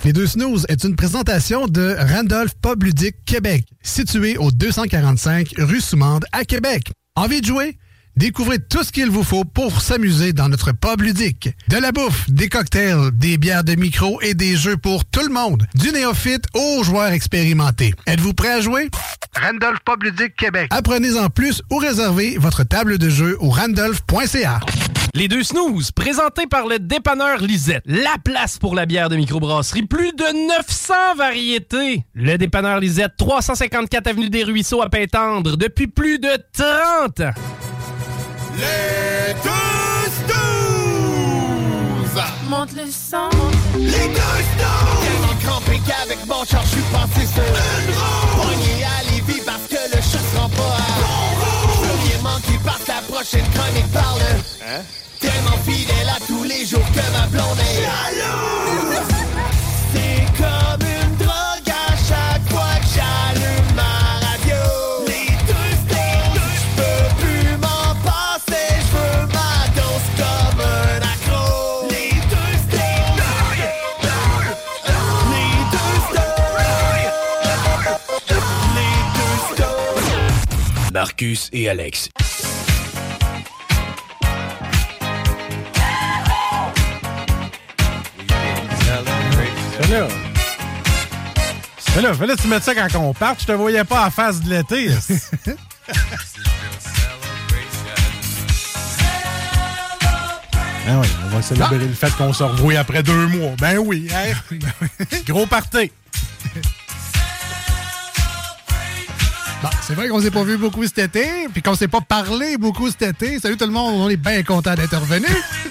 Les Deux Snooze est une présentation de Randolph Pub Ludique Québec, situé au 245 rue Soumande à Québec. Envie de jouer? Découvrez tout ce qu'il vous faut pour s'amuser dans notre pub ludique. De la bouffe, des cocktails, des bières de micro et des jeux pour tout le monde. Du néophyte aux joueurs expérimentés. Êtes-vous prêt à jouer? Randolph Pub Ludique Québec. Apprenez-en plus ou réservez votre table de jeu au randolph.ca. Les Deux Snooze, présentés par le dépanneur Lisette. La place pour la bière de microbrasserie. Plus de 900 variétés. Le dépanneur Lisette, 354 Avenue des Ruisseaux à Pintendre, depuis plus de 30 ans. Les Deux Snooze! Monte le sang. Les Deux Snooze! Tellement crampé qu'avec mon char, je suis passé sur une roue. Pogné à Lévis parce que le chat se rend pas à bon roue. Je veux rien manquer par ta prochaine chronique parle. Hein? Tellement fidèle à tous les jours que ma blonde est jalouse. C'est comme une drogue à chaque fois que j'allume ma radio. Les Deux Snooze, je peux plus m'en passer, je veux ma dose comme un accro. Les Deux Snooze, les Deux Snooze, les Deux Snooze. Marcus et Alex. Fallait que tu mettes ça quand on parte. Je te voyais pas en face de l'été. Ah oui, on va célébrer le fait qu'on se revoit après 2 mois. Ben oui, hein? Gros party. Bon, c'est vrai qu'on s'est pas vu beaucoup cet été, puis qu'on s'est pas parlé beaucoup cet été. Salut tout le monde, on est bien content d'être revenu.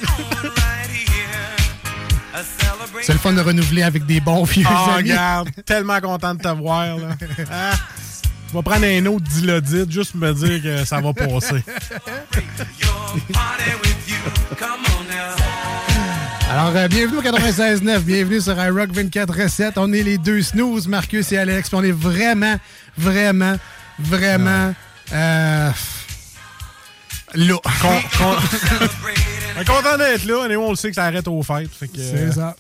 C'est le fun de renouveler avec des bons vieux amis. Regarde, tellement content de te voir. Là. Ah, je vais prendre un autre dilodite juste pour me dire que ça va passer. Alors, bienvenue au 96.9, bienvenue sur iRock 24/7. On est les Deux Snooze, Marcus et Alex, puis on est vraiment là. Content d'être là, on le sait que ça arrête aux fêtes. Fait que, c'est ça.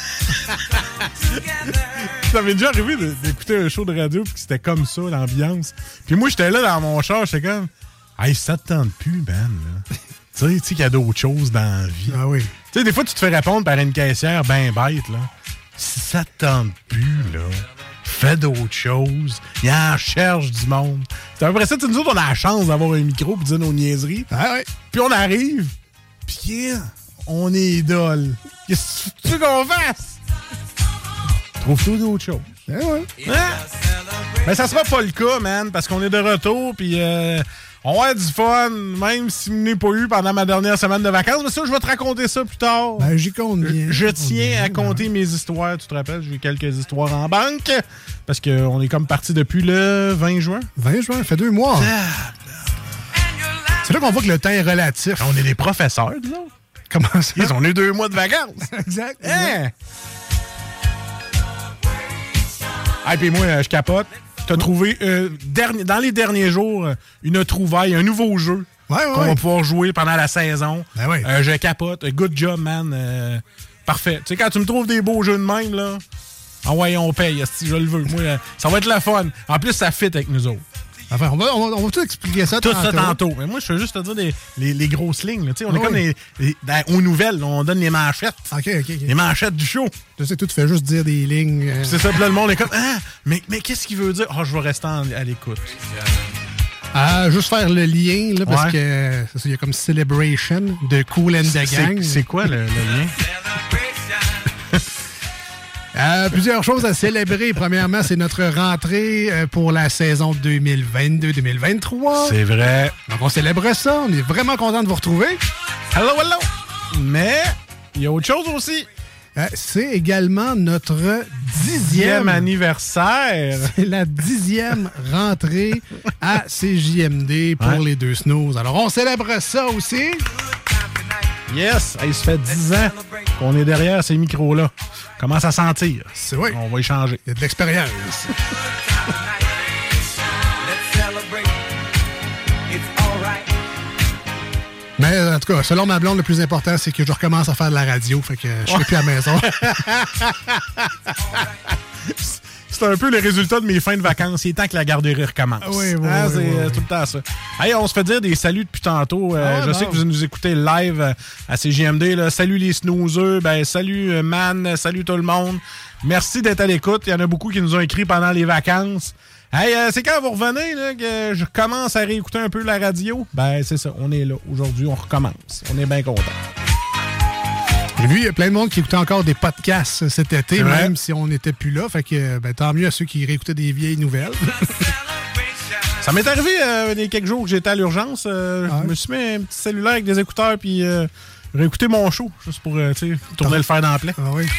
Ça m'est déjà arrivé d'écouter un show de radio puis que c'était comme ça, l'ambiance. Puis moi, j'étais là dans mon char, j'étais comme « Hey, ça te tente plus, man. » Tu sais qu'il y a d'autres choses dans la vie. Ah oui. Tu sais, des fois, tu te fais répondre par une caissière ben bête, là. Si ça te tente plus, là, fais d'autres choses. Il en cherche du monde. C'est après ça, nous autres, on a la chance d'avoir un micro pour dire nos niaiseries. Ah ouais. Puis on arrive, puis on est idole. Qu'est-ce que tu veux qu'on fasse? Trouve-toi d'autres choses. Ah ouais. Hein? Mais ça sera pas le cas, man, parce qu'on est de retour, puis on va avoir du fun, même si je n'ai pas eu pendant ma dernière semaine de vacances. Mais ça, je vais te raconter ça plus tard. Ben, j'y compte bien. Je tiens à compter mes histoires. Tu te rappelles, j'ai quelques histoires en banque, parce qu'on est comme parti depuis le 20 juin. 20 juin, ça fait 2 mois. C'est là qu'on voit que le temps est relatif. On est des professeurs, disons. Comment ça? On a eu 2 mois de vacances. Exact. Hein? Ah, puis moi, je capote. T'as trouvé, dans les derniers jours, une trouvaille, un nouveau jeu qu'on va pouvoir jouer pendant la saison. Ben oui. Je capote. Good job, man. Parfait. Tu sais, quand tu me trouves des beaux jeux de même, là, on paye. Si je le veux. Moi, ça va être la fun. En plus, ça fit avec nous autres. Enfin, on va tout expliquer ça tantôt. Tout ça tantôt. Mais moi, je veux juste te dire les grosses lignes. On est comme aux nouvelles. Là, on donne les manchettes. OK. Les manchettes du show. Je sais, tu fais juste dire des lignes. C'est ça, puis là, le monde est comme « Ah, mais qu'est-ce qu'il veut dire? Je vais rester à l'écoute. » Juste faire le lien, là, parce que il y a comme Celebration de Kool and the Gang. C'est quoi le lien? Plusieurs choses à célébrer. Premièrement, c'est notre rentrée pour la saison 2022-2023. C'est vrai. Donc, on célèbre ça. On est vraiment content de vous retrouver. Hello. Mais il y a autre chose aussi. C'est également notre 10e anniversaire. C'est la 10e rentrée à CJMD pour les Deux Snooze. Alors, on célèbre ça aussi. Yes! Ça fait 10 ans qu'on est derrière ces micros-là. Commence à sentir. C'est vrai. On va y changer. Il y a de l'expérience. Mais en tout cas, selon ma blonde, le plus important, c'est que je recommence à faire de la radio. Fait que je serai plus à la maison. C'est un peu le résultat de mes fins de vacances. Il est temps que la garderie recommence. Oui, c'est tout le temps ça. Hey, on se fait dire des saluts depuis tantôt. Je sais que vous nous écoutez live à CJMD. Là. Salut les snoozeux. Salut Man. Salut tout le monde. Merci d'être à l'écoute. Il y en a beaucoup qui nous ont écrit pendant les vacances. Hey, c'est quand vous revenez là, que je commence à réécouter un peu la radio? C'est ça. On est là. Aujourd'hui, on recommence. On est bien contents. J'ai vu, il y a plein de monde qui écoutait encore des podcasts cet été, même si on n'était plus là. Fait que tant mieux à ceux qui réécoutaient des vieilles nouvelles. Ça m'est arrivé il y a quelques jours que j'étais à l'urgence. Je me suis mis un petit cellulaire avec des écouteurs puis réécouter mon show, juste pour tourner le fer dans la plaie. Ah oui.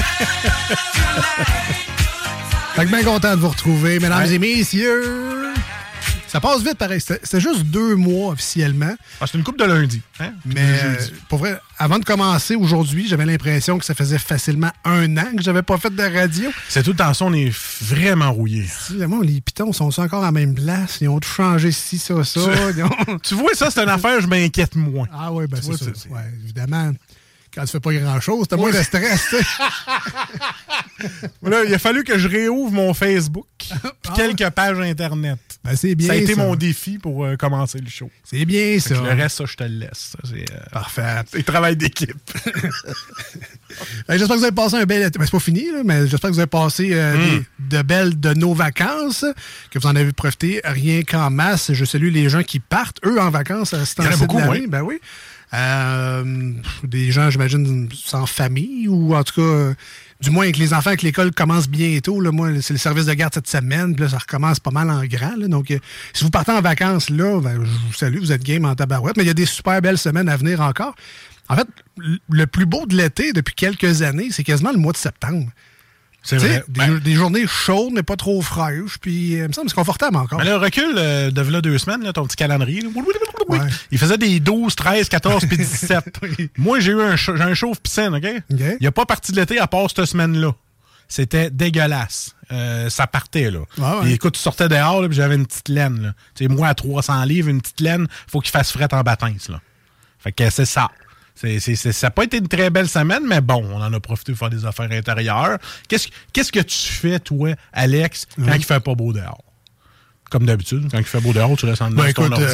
Fait que bien content de vous retrouver, mesdames et messieurs. Ça passe vite, pareil. C'était juste 2 mois officiellement. C'est une couple de lundi. Hein? Mais pour vrai, avant de commencer aujourd'hui, j'avais l'impression que ça faisait facilement 1 an que j'avais pas fait de radio. C'est tout le temps ça, on est vraiment rouillés. Les pitons sont encore à la même place. Ils ont tout changé ci, ça. Tu vois, ça, c'est une affaire, je m'inquiète moins. Ah oui, c'est ça. Ouais, évidemment. Quand tu fais pas grand-chose, t'as moins de stress, tu sais. Voilà, il a fallu que je réouvre mon Facebook puis quelques pages Internet. C'est bien, ça a été mon défi pour commencer le show. C'est bien, ça. Le reste, ça, je te le laisse. Parfait. C'est travail d'équipe. J'espère que vous avez passé un bel été. C'est pas fini, là, mais j'espère que vous avez passé de nos vacances, que vous en avez profité rien qu'en masse. Je salue les gens qui partent, eux, en vacances à ce temps-ci. Il y en a beaucoup, oui. Ben oui. Des gens, j'imagine, sans famille, ou en tout cas, du moins avec les enfants, avec l'école commence bientôt. Là, moi, c'est le service de garde cette semaine, puis là, ça recommence pas mal en grand. Là, donc, si vous partez en vacances, là, je vous salue, vous êtes game en tabarouette, mais il y a des super belles semaines à venir encore. En fait, le plus beau de l'été depuis quelques années, c'est quasiment le mois de septembre. C'est vrai. Des journées chaudes, mais pas trop fraîches. Puis, il me semble que c'est confortable encore. Mais le recul de là 2 semaines, là, ton petit calendrier, là, il faisait des 12, 13, 14 puis 17. Oui. Moi, j'ai un chauffe-piscine, OK? Il n'y a pas parti de l'été à part cette semaine-là. C'était dégueulasse. Ça partait, là. Et écoute, tu sortais dehors, puis j'avais une petite laine, là. Tu sais, moi, à 300 livres, une petite laine, faut qu'il fasse fret en bâtins, là. Fait que c'est ça. Ça n'a pas été une très belle semaine, mais bon, on en a profité pour faire des affaires intérieures. Qu'est-ce que tu fais, toi, Alex, quand il fait pas beau dehors? Comme d'habitude, quand il fait beau dehors, tu restes en dedans de ton ordi.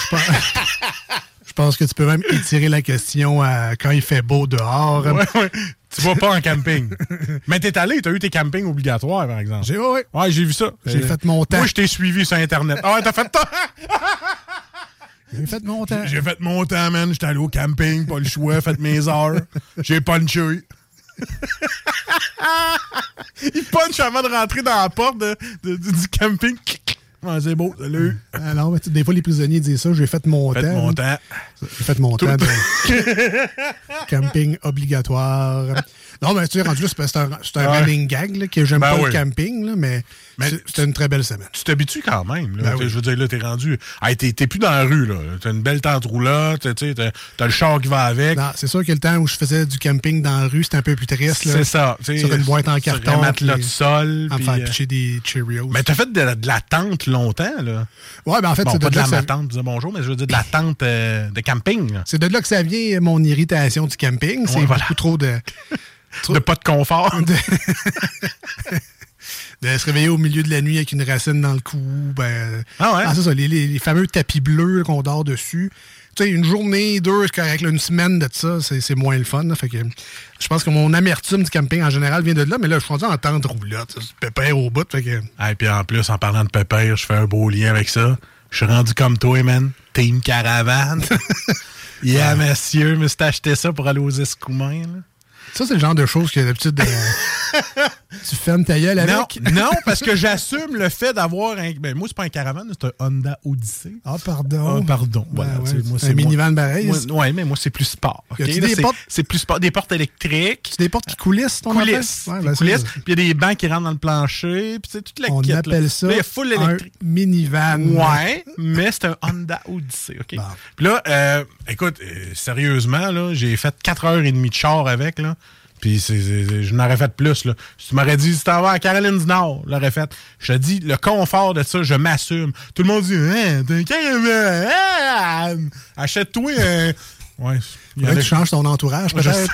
Je pense que tu peux même étirer la question à quand il fait beau dehors. Ouais. Tu vas pas en camping. Mais t'es allé, t'as eu tes campings obligatoires, par exemple. Ouais, j'ai vu ça. J'ai fait mon temps. Moi, je t'ai suivi sur Internet. Ah, t'as fait toi? J'ai fait mon temps. J'ai fait mon temps, man. J'étais allé au camping, pas le choix, fait mes heures. J'ai punché. Il punch avant de rentrer dans la porte du camping. Ah, c'est beau, salut. Alors, des fois, les prisonniers disent ça. J'ai fait mon temps. J'ai fait mon temps de camping obligatoire. Non, mais tu sais, rendu là, c'est un running gag là, que j'aime pas le camping, là, mais c'était une très belle semaine. Tu t'habitues quand même. Là, je veux dire, là, t'es rendu... Hey, t'es plus dans la rue, là. T'as une belle tente roulotte, t'as le char qui va avec. Non, c'est sûr que le temps où je faisais du camping dans la rue, c'était un peu plus triste. Là, c'est ça. Sur une boîte en carton. Sur un matelas de sol. En faire picher des Cheerios. Mais t'as fait de la tente longtemps, là. Ouais, ben en fait, bon, c'est pas de la tente, disais bonjour, mais je veux dire de la tente de camping. Là. C'est de là que ça vient, mon irritation du camping. C'est beaucoup trop de... de pas de confort. De se réveiller au milieu de la nuit avec une racine dans le cou. C'est ça, les fameux tapis bleus là, qu'on dort dessus. Tu sais, une journée, 2, c'est correct. Là, une semaine de ça, c'est moins le fun. Là, fait que je pense que mon amertume du camping en général vient de là, mais là, je suis rendu en tente roulotte. C'est pépère au bout. Fait que... Et puis en plus, en parlant de pépère, je fais un beau lien avec ça. Je suis rendu comme toi, man. Team Caravane. Monsieur, mais c'est acheté ça pour aller aux Escoumins, là. Ça, c'est le genre de choses que d'habitude, tu fermes ta gueule avec. Non, parce que j'assume le fait d'avoir un... Ben, moi, c'est pas un Caravane, c'est un Honda Odyssey. Ah, pardon. Pardon. Voilà, moi, c'est un minivan pareil. Oui, mais moi, c'est plus sport. Okay? C'est plus sport. Des portes électriques. C'est des portes qui coulissent, ton coulisses. Coulisses. Puis il y a des bancs qui rentrent dans le plancher. Puis c'est toute la On appelle ça un minivan. Ouais, mais c'est un Honda Odyssey. Okay? Bon. Puis là, écoute, sérieusement, là, j'ai fait 4h30 de char avec, là. Puis je n'aurais fait plus, là. Si tu m'aurais dit, si t'en vas à Caroline du Nord, je l'aurais fait. Je te dis, le confort de ça, je m'assume. Tout le monde dit, t'es un caravane. Achète-toi un... Ouais. Tu changes ton entourage, peut-être.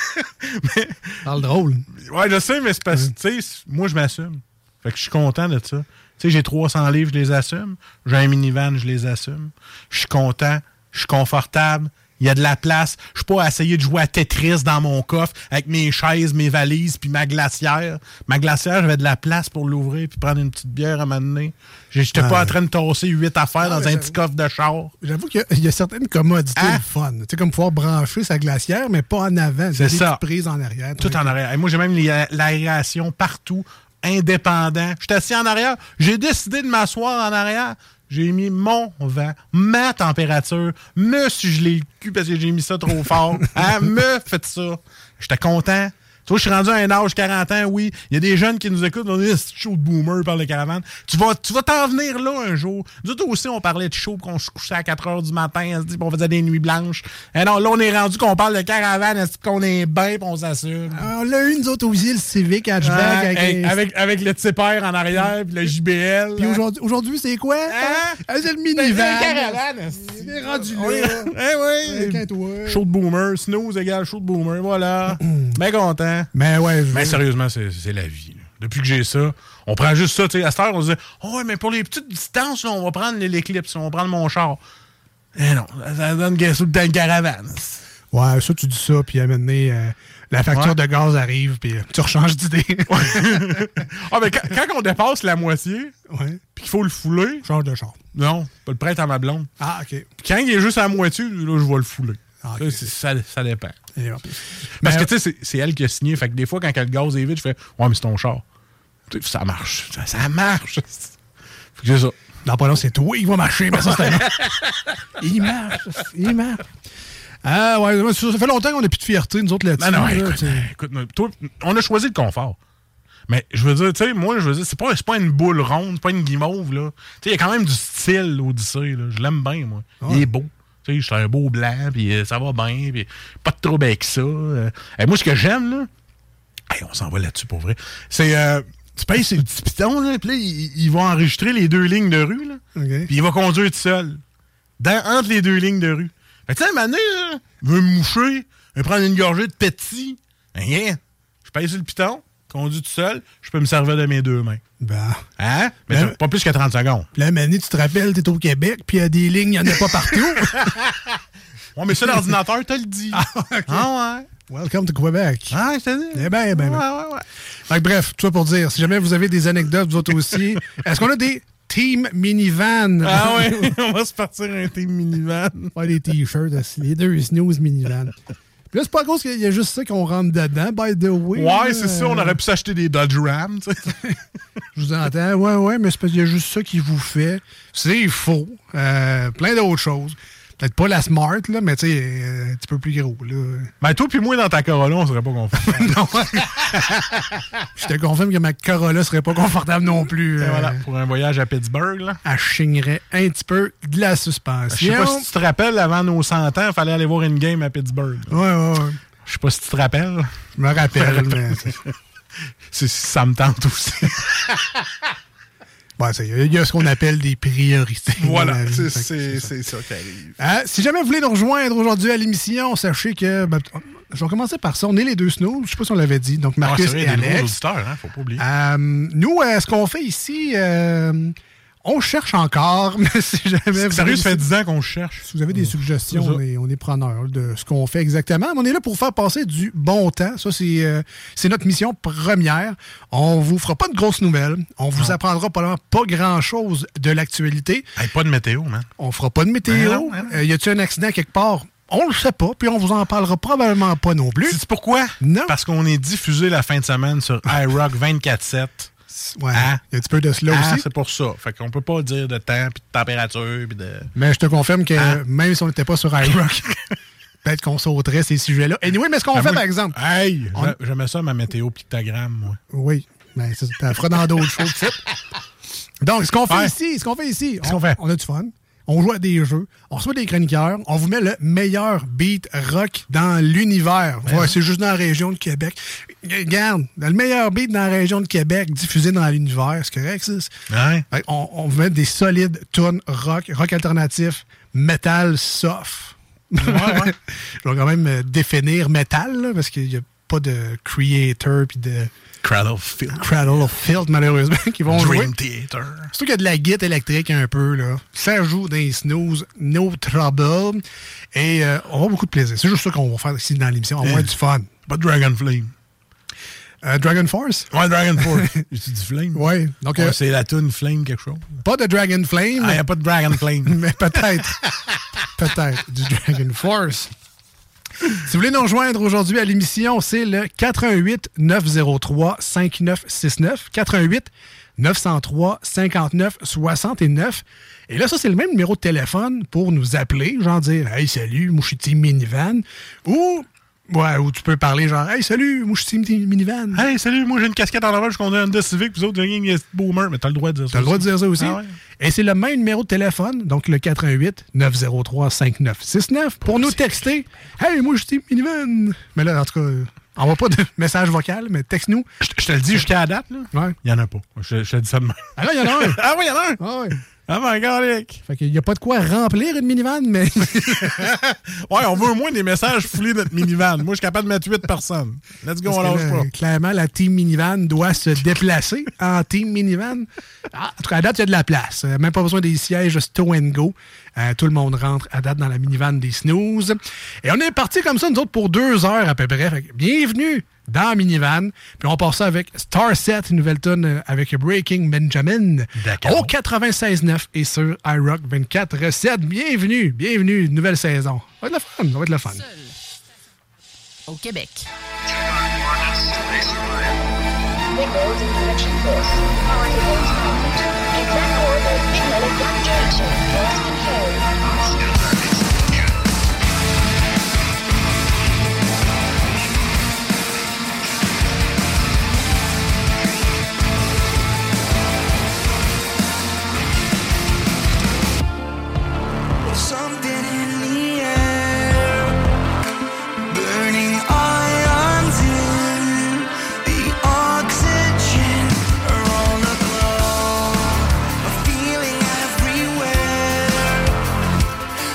Parle drôle. Ouais, je sais, mais c'est parce que, tu sais, moi, je m'assume. Fait que je suis content de ça. Tu sais, j'ai 300 livres, je les assume. J'ai un minivan, je les assume. Je suis content, je suis confortable. Il y a de la place. Je suis pas à essayer de jouer à Tetris dans mon coffre avec mes chaises, mes valises puis ma glacière. Ma glacière, j'avais de la place pour l'ouvrir puis prendre une petite bière à m'amener. J'étais pas en train de tasser 8 affaires dans un petit coffre de char. J'avoue qu'il y a certaines commodités fun. Tu sais, comme pouvoir brancher sa glacière, mais pas en avant. C'est ça. Prise en arrière. Tout en arrière. Et moi, j'ai même l'aération partout, indépendant. Je suis assis en arrière. J'ai décidé de m'asseoir en arrière. J'ai mis mon vent, ma température, me suis gelé le cul parce que j'ai mis ça trop fort. Me faites ça. J'étais content. Tu vois, je suis rendu à un âge 40 ans, oui. Il y a des jeunes qui nous écoutent, on dit c'est chaud de boomer par le caravane. Tu vas t'en venir là un jour. Nous autres aussi, on parlait de chaud, qu'on se couchait à 4 h du matin, on faisait des nuits blanches. Et non, là, on est rendu qu'on parle de caravane, qu'on est bien, puis on s'assume. On l'a eu, nous autres aussi, le Civic hatchback. Avec le tipper en arrière, puis le JBL. Puis aujourd'hui, c'est quoi? C'est le minivan. C'est le caravane. C'est rendu là. Oui. Chaud de boomer. Snooze égale chaud de boomer. Voilà. Bien content. Mais ouais, mais sérieusement, c'est la vie. Là. Depuis que j'ai ça, on prend juste ça. À cette heure, on se dit, oh, mais pour les petites distances, là, on va prendre l'Eclipse, on va prendre mon char. Eh non, ça donne dans une caravane. Ouais, ça, tu dis ça, puis à un moment donné, la facture de gaz arrive, puis tu rechanges d'idée. Mais quand on dépasse la moitié, puis qu'il faut le fouler... Change de char. Non, pas le prêtre à ma blonde. Ah, OK. Puis quand il est juste à la moitié, là, je vais le fouler. Ah, okay. Ça dépend. Parce que, tu sais, c'est elle qui a signé. Fait que des fois, quand le gaz est vide, je fais « Ouais, mais c'est ton char. » Ça marche. Ça marche. Fait que c'est ça. Non, pas non, c'est toi, il va marcher. Mais ça, il marche. Ah, ouais, ça fait longtemps qu'on n'a plus de fierté, nous autres, là-dessus. Non, écoute, toi, on a choisi le confort. Mais je veux dire, tu sais, c'est pas une boule ronde, c'est pas une guimauve, là. Tu sais, il y a quand même du style, l'Odyssée, là. Je l'aime bien, moi. Ouais. Il est beau. Tu sais, je suis un beau blanc, puis ça va bien, puis pas de trouble avec ça. Et moi, ce que j'aime, là, on s'en va là-dessus, pour vrai, c'est, tu payes sur le petit piton, là, puis là, il va enregistrer les 2 lignes de rue, là, puis il va conduire tout seul, entre les 2 lignes de rue. Fait que, tu sais, à un moment donné, là, il veut me moucher, il veut prendre une gorgée de petit, rien. Je paye sur le piton, conduis tout seul, je peux me servir de mes 2 mains. Hein? Mais pas plus que 30 secondes. Puis là, Mani, tu te rappelles, t'es au Québec, puis il y a des lignes, il n'y en a pas partout. Ouais, mais ça, l'ordinateur te le dit. Okay. Ah ouais. Welcome to Québec. Ah, je te dis. Eh bien. Ouais. Donc, bref, tout ça pour dire, si jamais vous avez des anecdotes, vous autres aussi, est-ce qu'on a des Team Minivan? Ah ouais, on va se partir un Team Minivan. Ouais, les t-shirts, les 2 snooze Minivan. Puis là, c'est pas à cause qu'il y a juste ça qu'on rentre dedans, by the way. Ouais, c'est ça, on aurait pu s'acheter des Dodge Ram, tu sais. Je vous entends, ouais, mais c'est parce qu'il y a juste ça qui vous fait. C'est faux. Plein d'autres choses. Peut-être pas la Smart, là, mais tu sais, un petit peu plus gros, là. Ben, toi puis moi, dans ta Corolla, on serait pas confortable. Non. Je te confirme que ma Corolla serait pas confortable non plus. Voilà, pour un voyage à Pittsburgh, là. Elle chignerait un petit peu de la suspension. Je sais pas si tu te rappelles, avant nos 100 ans, il fallait aller voir une game à Pittsburgh. Ouais. Je sais pas si tu te rappelles. Je me rappelle, mais... ça me tente aussi. Bon, il y a ce qu'on appelle des priorités. Voilà, c'est ça qui arrive. Si jamais vous voulez nous rejoindre aujourd'hui à l'émission, sachez que... je vais commencer par ça. On est les 2 snooze. Je sais pas si on l'avait dit. Donc, Marcus et Alex. Des auditeurs, hein, faut pas oublier. Nous, ce qu'on fait ici... on cherche encore, mais si jamais... Sérieux, ça fait 10 ans qu'on cherche. Si vous avez des suggestions, on est preneurs de ce qu'on fait exactement. Mais on est là pour faire passer du bon temps. Ça, c'est notre mission première. On vous fera pas de grosses nouvelles. On vous apprendra pas grand-chose de l'actualité. Hey, pas de météo, man. On fera pas de météo. Y a-t-il un accident quelque part? On le sait pas, puis on vous en parlera probablement pas non plus. Sais-tu pourquoi? Non. Parce qu'on est diffusé la fin de semaine sur iRock 24/7. Ouais, il y a un petit peu de cela aussi. C'est pour ça. Fait qu'on peut pas dire de temps, puis de température, puis de... Mais je te confirme que même si on n'était pas sur iRock, peut-être qu'on sauterait ces sujets-là. Anyway, mais ce qu'on fait, par exemple... Hey, j'aimais ça, ma météo pictogramme, moi. Oui, mais ça, t'en feras dans d'autres choses. Donc, ce qu'on fait ici, Qu'est-ce qu'on fait? On a du fun. on joue à des jeux, on reçoit des chroniqueurs, on vous met le meilleur beat rock dans l'univers. Ouais, c'est juste dans la région de Québec. Regarde, le meilleur beat dans la région de Québec diffusé dans l'univers, c'est correct, ça? Ouais. On vous met des solides tunes rock alternatif, metal soft. Ouais. Je vais quand même définir metal, là, parce qu'il n'y a pas de creator puis de Cradle of Filth, malheureusement, qui vont jouer. Dream Theater. Surtout qu'il y a de la guitare électrique un peu, là. Ça joue dans les snooze, no trouble. Et on va avoir beaucoup de plaisir. C'est juste ça qu'on va faire ici dans l'émission. On va avoir du fun. Pas de Dragon Flame. Dragon Force? Ouais, Dragon Force. J'ai dit Flame? Ouais. Donc, c'est la tune Flame quelque chose. Pas de Dragon Flame. Ah, il n'y a pas de Dragon Flame. Mais peut-être. Peut-être. Du Dragon Force. Si vous voulez nous rejoindre aujourd'hui à l'émission, c'est le 88 903 5969. 88 903 59 69. Et là, ça, c'est le même numéro de téléphone pour nous appeler, genre dire « Hey, salut, moi, je suis Team Minivan » ou tu peux parler genre « Hey, salut, moi, je suis Team Minivan ». « Hey, salut, moi, j'ai une casquette en avant, je conduis un Honda Civic, puis vous autres, j'ai une boomer. » Mais t'as le droit de dire ça. T'as le droit de dire ça aussi. Ah ouais. Et c'est le même numéro de téléphone, donc le 88 903 5969, pour nous texter « Hey, moi, je suis Team Minivan ». Mais là, en tout cas, envoie pas de message vocal, mais texte-nous. Je te le dis jusqu'à la date, là. Ouais. Il y en a pas. Je te dis ça demain. Ah là, il y en a un. Ah oui, il y en a un. Ah ouais. Ah my God, Fait qu'il n'y a pas de quoi remplir une minivan, mais... Ouais, on veut au moins des messages foulés de notre minivan. Moi, je suis capable de mettre 8 personnes. Let's go, on lâche pas. Clairement, la team minivan doit se déplacer en team minivan. Ah, en tout cas, à date, il y a de la place. Même pas besoin des sièges stow and go. Tout le monde rentre à date dans la minivan des snooze. Et on est parti comme ça, nous autres, pour 2 heures à peu près. Fait que bienvenue dans la minivan. Puis on part ça avec Starset, une nouvelle tune avec Breaking Benjamin. D'accord. Au 96.9 et sur iRock 24/7. Bienvenue, nouvelle saison. Ça va être le fun, Seul. Au Québec. Windows inspection force. Power device mounted. Exact orbit. Magnetic fluctuation. Force control. Something in the air, burning ions in the oxygen around the globe, a feeling everywhere.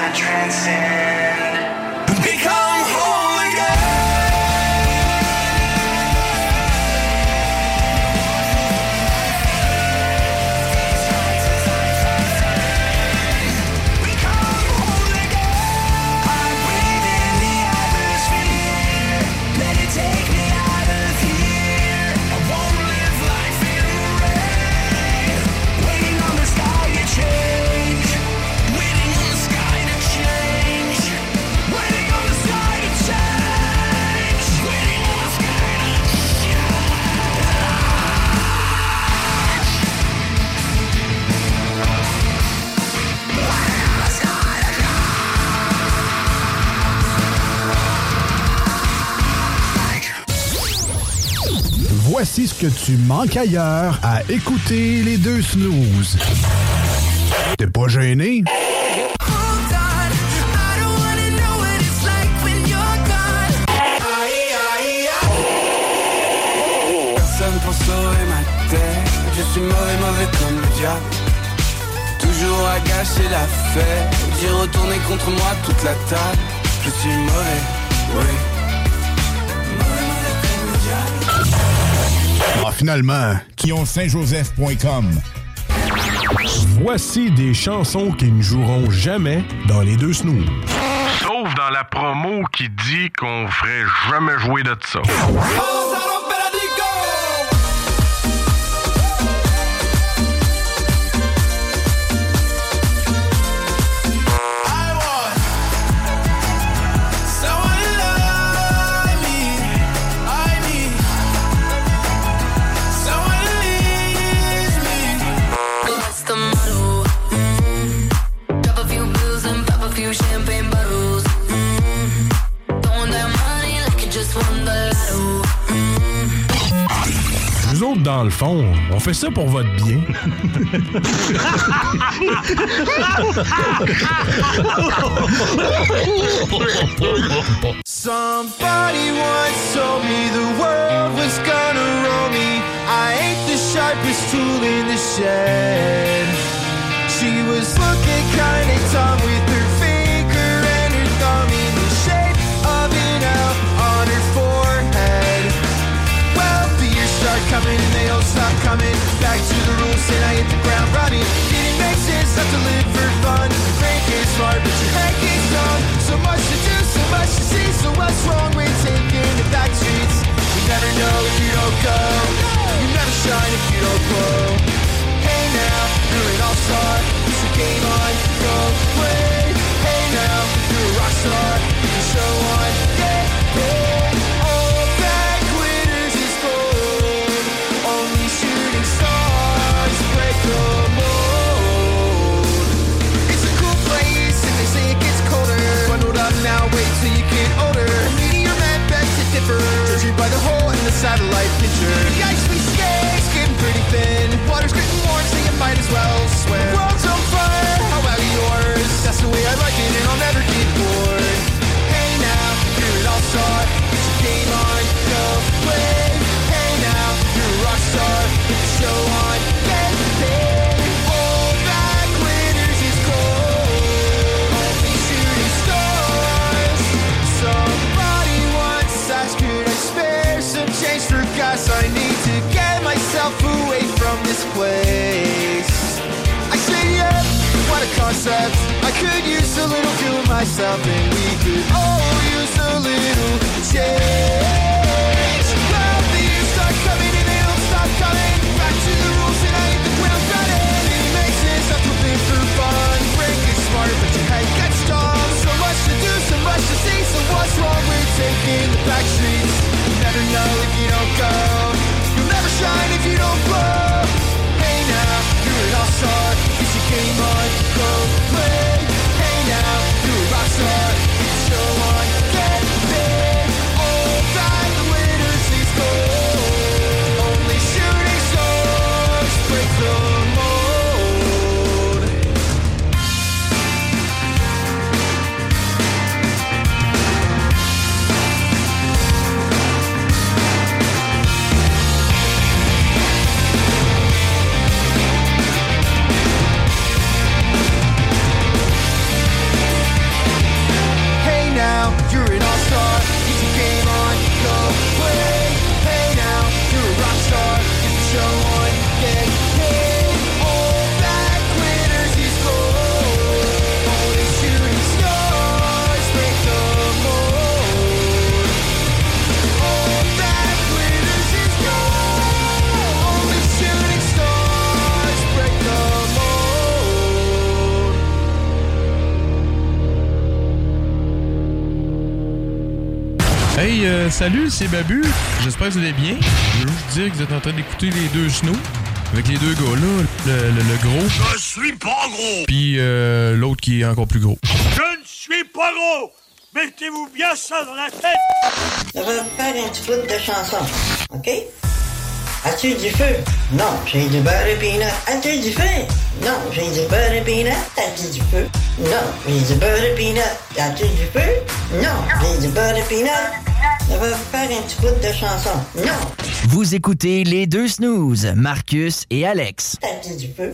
I transcend. Become whole again. Voici ce que tu manques ailleurs à écouter les deux snooze. T'es pas gêné? Personne pour sauver ma tête. Je suis mauvais comme le diable. Toujours à gâcher la fête. J'ai retourné contre moi toute la table. Je suis mauvais, oui. Ah, finalement, Saintjoseph.com. Voici des chansons qui ne joueront jamais dans les deux snooze. Sauf dans la promo qui dit qu'on ferait jamais jouer de ça. Champagne bottles, throwing that money like you just won the lotto. Nous autres, dans le fond, on fait ça pour votre bien. Somebody once told me the world was gonna roll me. I ain't the sharpest tool in the shed. She was looking kinda dumb with her finger and her thumb in the shape of an L on her forehead. Well, the years start coming and they don't stop coming. Back to the rules and I hit the ground running. Didn't make sense not to live for fun. Frank is smart but your head gets dumb. So much to do, so much to see. So what's wrong with taking the back streets? You never know if you don't go. You never shine if you don't glow. Hey now, you're an all-star. Put your game on, go play. Hey now, you're a rock star. Put your show on, get paid. All that glitters is gold. Only shooting stars break the mold. It's a cool place and they say it gets colder. Bundled up now, wait till you get older. Meteor man beg to differ. Judging by the hole in the satellite picture. The ice we skate's getting pretty thin. Water's getting warm, so you might as well swim. The world's on fire, how about yours? That's the way I like it and I'll never get bored. Hey now, you're an all-star. Get your game on, go play. Hey now, you're a rock star. Get the show on, get paid. All that glitters is gold. Only shooting stars. Somebody once asked, could I spare some change for gas? I need to get myself away from this place. I say yeah, what a concept. I could use a little fuel myself and we could all use a little change. Well, the years start coming and they don't stop coming. Back to the rules and I hit the ground running. It makes sense not to live for fun. Break is smart but your head gets dumb. So much to do, so much to see. So what's wrong with taking the back streets? You never know if you don't go. You'll never shine if you don't glow. Hey now, you're an all-star. Get your game on, go play. Hey now, you're a rock star. Get your show on, get paid. All Hey, salut, c'est Babu. J'espère que vous allez bien. Je veux juste dire que vous êtes en train d'écouter les deux snows. Avec les deux gars-là, le gros. Je suis pas gros! Puis l'autre qui est encore plus gros. Je ne suis pas gros! Mettez-vous bien ça dans la tête! Je vais faire un petit bout de chanson, OK? As-tu du feu? Non, j'ai du beurre et peanut. As-tu du feu? Non, j'ai du beurre et peanut. As-tu du feu? Non, j'ai du beurre et peanut. As-tu du feu? Non, j'ai du beurre et peanut. Je vais faire un petit bout de chanson. Non! Vous écoutez les deux snooze, Marcus et Alex. As-tu du feu?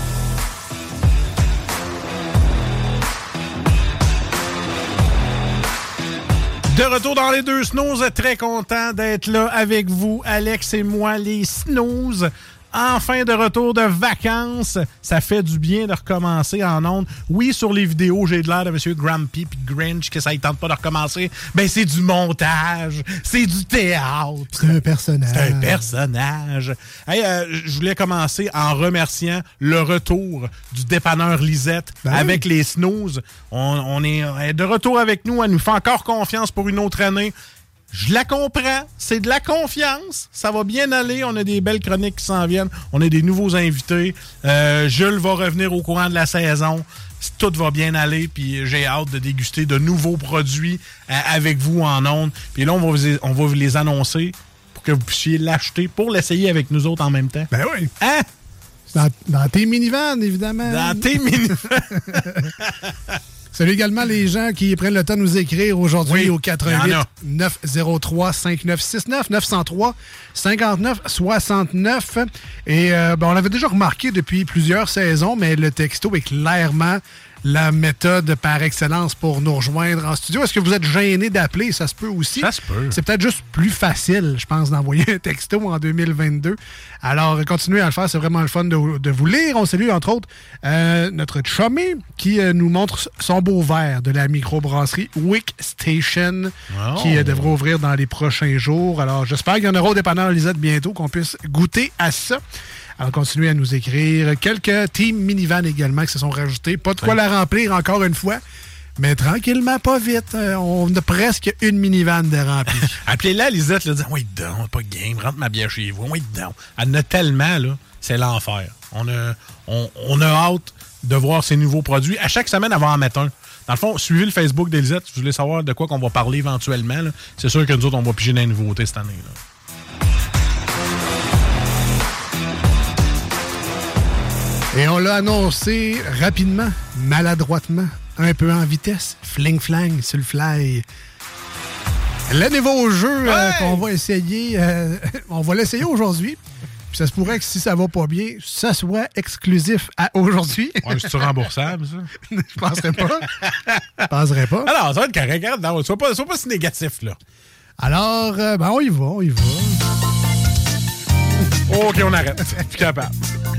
De retour dans les deux snooze, très content d'être là avec vous, Alex et moi, les snooze. Enfin de retour de vacances. Ça fait du bien de recommencer en ondes. Oui, sur les vidéos, j'ai de l'air de M. Grumpy puis Grinch que ça ne tente pas de recommencer. Ben, c'est du montage. C'est du théâtre. C'est un personnage. C'est un personnage. Hey, je voulais commencer en remerciant le retour du dépanneur Lisette avec les snooze. On est de retour avec nous. Elle nous fait encore confiance pour une autre année. Je la comprends. C'est de la confiance. Ça va bien aller. On a des belles chroniques qui s'en viennent. On a des nouveaux invités. Jules va revenir au courant de la saison. Tout va bien aller. Puis j'ai hâte de déguster de nouveaux produits avec vous en ondes. Puis là, on va vous les annoncer pour que vous puissiez l'acheter pour l'essayer avec nous autres en même temps. Ben oui. Hein? Dans tes minivans, évidemment. Dans tes minivans. Salut également les gens qui prennent le temps de nous écrire aujourd'hui au 88 903 5969 903 59 69. Et on l'avait déjà remarqué depuis plusieurs saisons, mais le texto est clairement la méthode par excellence pour nous rejoindre en studio. Est-ce que vous êtes gêné d'appeler? Ça se peut aussi. Ça se peut. C'est peut-être juste plus facile, je pense, d'envoyer un texto en 2022. Alors, continuez à le faire. C'est vraiment le fun de vous lire. On salue, entre autres, notre chummy qui nous montre son beau verre de la microbrasserie Wick Station qui devrait ouvrir dans les prochains jours. Alors, j'espère qu'il y en aura au dépanneur Lisette bientôt, qu'on puisse goûter à ça. Alors, continuez à nous écrire. Quelques teams minivan également qui se sont rajoutés. Pas de quoi la remplir encore une fois, mais tranquillement, pas vite. On a presque une minivan de remplie. Appelez-la, Lisette, là, disant « Oui, dedans, pas game, rentre ma bière chez vous. Oui, dedans. » Elle en a tellement, là, c'est l'enfer. On a hâte de voir ces nouveaux produits. À chaque semaine, elle va en mettre un. Dans le fond, suivez le Facebook d'Elisette si vous voulez savoir de quoi qu'on va parler éventuellement. Là. C'est sûr que nous autres, on va piger dans les nouveautés cette année. Là. Et on l'a annoncé rapidement, maladroitement, un peu en vitesse, fling-flang sur le fly. Le nouveau jeu qu'on va essayer, on va l'essayer aujourd'hui. Puis ça se pourrait que si ça va pas bien, ça soit exclusif à aujourd'hui. Ouais, c'est-tu remboursable, ça? Je penserais pas. Je penserais pas. Alors, ça va être correct. Non, sois pas si négatif, là. Alors, on y va, on y va. OK, on arrête. Plus capable.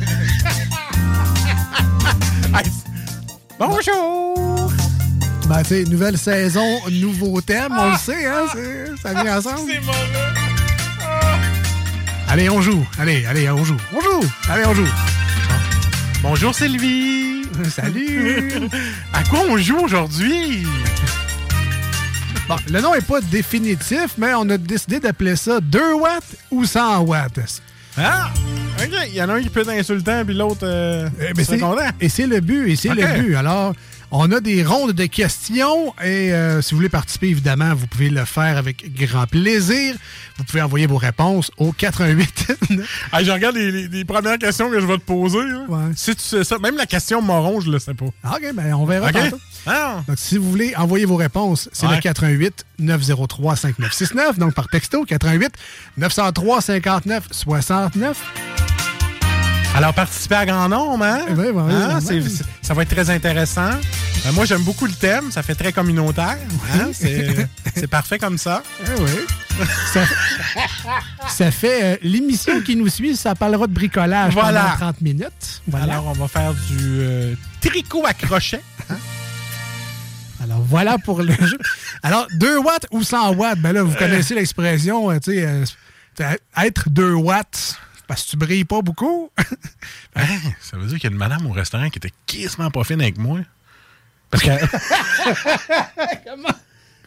Bonjour! Ben, tu sais, nouvelle saison, nouveau thème, on le sait, hein? Ça vient ensemble. C'est mauvais. Allez, on joue. Allez, on joue. On joue. Allez, on joue. Bonjour, Sylvie. Salut. À quoi on joue aujourd'hui? Bon, le nom n'est pas définitif, mais on a décidé d'appeler ça 2 watts ou 100 watts. Ah! OK. Il y en a un qui peut être insultant, puis l'autre c'est content. Et c'est le but, le but. Alors, on a des rondes de questions et si vous voulez participer, évidemment, vous pouvez le faire avec grand plaisir. Vous pouvez envoyer vos réponses au 88. Je regarde les premières questions que je vais te poser. Ouais. Si tu sais ça, même la question moron, je le sais pas. OK, ben on verra tantôt. Ah. Donc, si vous voulez envoyer vos réponses, c'est le 88 903 5969. Donc, par texto, 88 903 59 69. Alors, participez à grand nombre, hein? Oui, ça va être très intéressant. Moi, j'aime beaucoup le thème. Ça fait très communautaire. Hein? C'est parfait comme ça. Oui. Ça fait l'émission qui nous suit, ça parlera de bricolage pendant 30 minutes. Voilà. Alors, on va faire du tricot à crochet. Hein? Alors, voilà pour le jeu. Alors, 2 watts ou 100 watts? Ben là, vous connaissez l'expression, tu sais, être 2 watts... Parce que tu brilles pas beaucoup. Ça veut dire qu'il y a une madame au restaurant qui était quasiment pas fine avec moi. Parce que...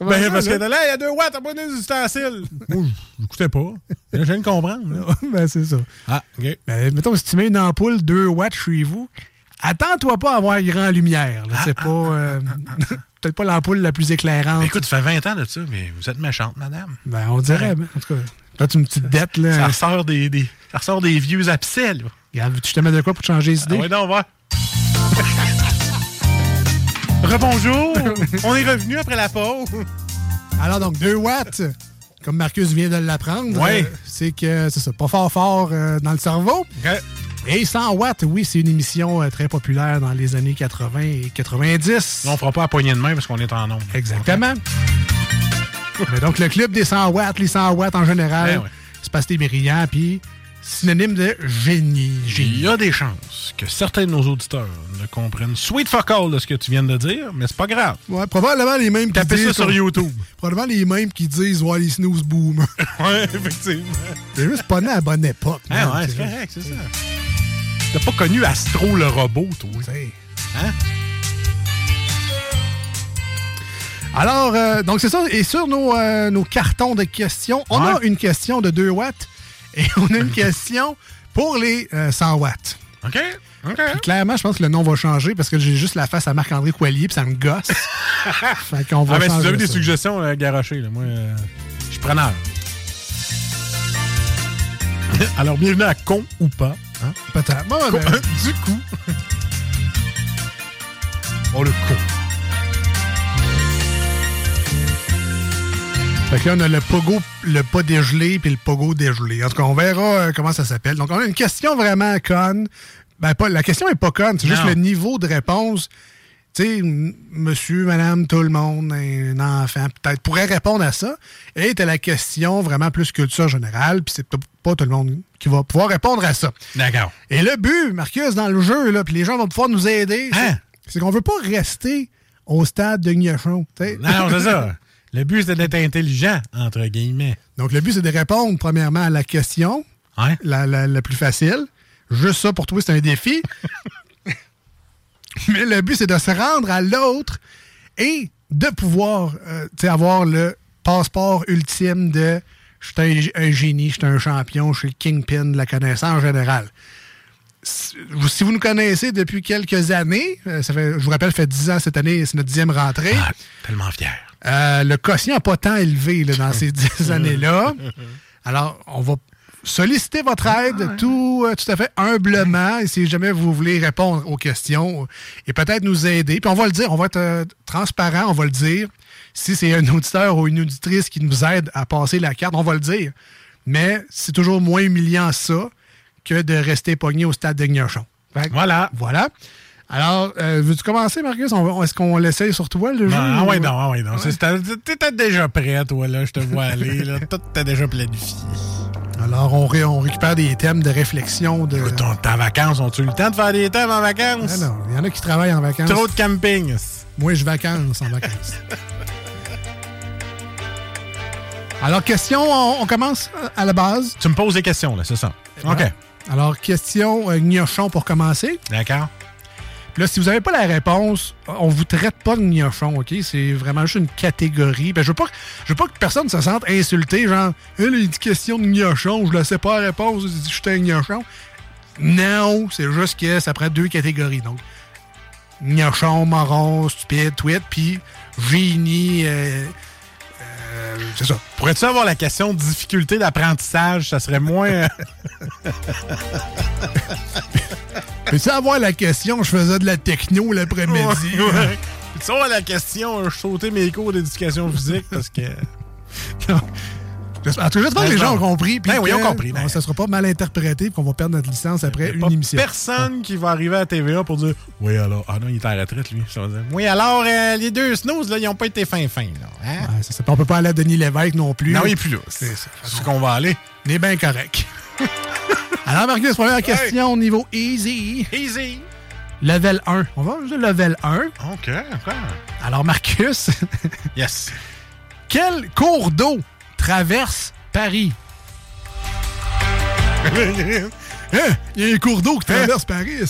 Ben, parce que là, il y a 2 watts, abonnez les ustensiles. Moi, j'écoutais pas. Je viens de comprendre. Ben, c'est ça. Ah, OK. Ben, mettons, si tu mets une ampoule 2 watts chez vous, attends-toi pas à avoir grand lumière. Là. C'est pas... peut-être pas l'ampoule la plus éclairante. Ben, écoute, ça fait 20 ans de ça, mais vous êtes méchante, madame. Ben, on dirait. Ben, en tout cas, peut-être une petite dette. Là. Ça ressort des vieux abcès, là. Regarde, tu te mets de quoi pour changer les idées? Ah ouais, non, on va. Rebonjour! On est revenu après la pause. Alors, donc, 2 watts, comme Marcus vient de l'apprendre, ouais. C'est que, c'est ça, pas fort dans le cerveau. Okay. Et 100 watts, oui, c'est une émission très populaire dans les années 80 et 90. On fera pas à poignée de main parce qu'on est en nombre. Exactement. Mais donc, le club des 100 watts, les 100 watts en général, c'est parce que t'es brillant, puis synonyme de génie. Il y a des chances que certains de nos auditeurs ne comprennent sweet fuck all de ce que tu viens de dire, mais c'est pas grave. Ouais, probablement les mêmes qui Tapez disent... ça sur YouTube. Probablement les mêmes qui disent « Ouais, les snooze boomers ». Ouais, effectivement. C'est juste pas né à la bonne époque. Ah ouais, c'est correct, c'est ça. T'as pas connu Astro le robot, toi. Hein? Alors, donc c'est ça. Et sur nos cartons de questions, on a une question de 2 watts et on a une question pour les 100 watts. OK. Puis, clairement, je pense que le nom va changer parce que j'ai juste la face à Marc-André Coilier puis ça me gosse. Fait qu'on va changer si vous avez des ça. suggestions, garocher, là, moi, je suis preneur. Alors, bienvenue à Con ou pas. Hein? Peut-être. Bon, du coup. Oh, le con. Fait que là, on a le pas dégelé puis le pogo dégelé. En tout cas, on verra comment ça s'appelle. Donc, on a une question vraiment conne. Ben, la question est pas conne, c'est juste le niveau de réponse. Tu sais, monsieur, madame, tout le monde, un enfant, peut-être, pourrait répondre à ça. Et t'as la question vraiment plus culture générale, puis c'est pas tout le monde qui va pouvoir répondre à ça. D'accord. Et le but, Marcus, dans le jeu, là, puis les gens vont pouvoir nous aider, c'est qu'on veut pas rester au stade de Gnochon. Non, c'est ça. Le but, c'est d'être intelligent, entre guillemets. Donc, le but, c'est de répondre, premièrement, à la question, la plus facile. Juste ça, pour toi, c'est un défi. Mais le but, c'est de se rendre à l'autre et de pouvoir avoir le passeport ultime de « je suis un génie, je suis un champion, je suis le kingpin de la connaissance en général ». Si vous nous connaissez depuis quelques années, je vous rappelle, ça fait 10 ans cette année, c'est notre 10e rentrée. Ah, tellement fier. Le quotient n'a pas tant élevé là, dans ces 10 années-là. Alors, on va solliciter votre aide tout à fait humblement et si jamais vous voulez répondre aux questions et peut-être nous aider. Puis on va le dire, on va être transparent, on va le dire. Si c'est un auditeur ou une auditrice qui nous aide à passer la carte, on va le dire. Mais c'est toujours moins humiliant ça que de rester pogné au stade de Gnochon. Voilà. Alors, veux-tu commencer, Marcus? Est-ce qu'on l'essaye sur toi, le jeu? Ah oui, non. T'es peut-être déjà prêt, toi, là. Je te vois aller, là. Tout t'as déjà planifié. Alors, on récupère des thèmes de réflexion. Écoute, t'es en vacances. Ont-tu eu le temps de faire des thèmes en vacances? Ah non, il y en a qui travaillent en vacances. Trop de camping. Moi, je vacances en vacances. Alors, question, on commence à la base. Tu me poses des questions, là, c'est ça? OK. Alors, question Gnochon pour commencer. D'accord. Là, si vous n'avez pas la réponse, on vous traite pas de gnochon, OK? C'est vraiment juste une catégorie. Ben, je veux pas que personne se sente insulté, genre, il y a une question de gnochon, je ne sais pas la réponse, je suis un gnochon. Non, c'est juste que ça prend 2 catégories. Donc, gnochon, moron, stupide, tweet, puis génie, c'est ça. Pourrais-tu avoir la question de difficulté d'apprentissage? Ça serait moins... Peux-tu avoir la question, je faisais de la techno l'après-midi? Ouais. Peux-tu avoir la question, je sautais mes cours d'éducation physique parce que... En tout cas, j'espère que les gens ont compris. Ben oui, ils ont compris. Ça sera pas mal interprété et qu'on va perdre notre licence après une émission. Personne qui va arriver à TVA pour dire « Oui, alors... » Ah non, il est en retraite, lui. Ça va dire, oui, alors, les 2 snooze, là, ils n'ont pas été fin. Là, hein? Ouais, c'est ça. On peut pas aller à Denis Lévesque non plus. Non, il est plus là. C'est qu'on va aller. On est bien correct. Alors, Marcus, première question au niveau easy. Easy. Level 1. On va juste level 1. OK. Alors, Marcus. Yes. Quel cours d'eau traverse Paris? Il y a un cours d'eau qui traverse Paris.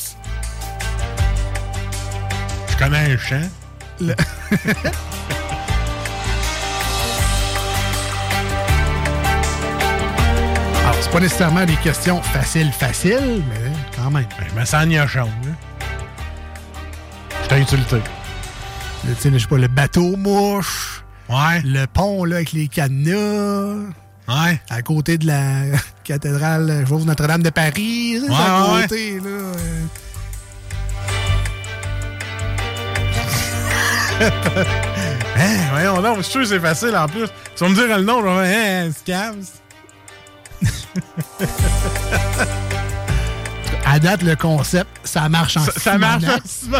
Je connais un champ. C'est pas nécessairement des questions faciles, mais quand même. Mais ça en y a chance. Je t'ai utilité. Tu sais, je sais pas, le bateau mouche. Ouais. Le pont là, avec les cadenas. Ouais. À côté de la cathédrale Notre-Dame de Paris. Ouais, à côté, là. Voyons donc, je suis sûr que c'est facile en plus. Tu vas me dire le nom, je vais Scabs. À date, le concept, ça marche en Ça marche en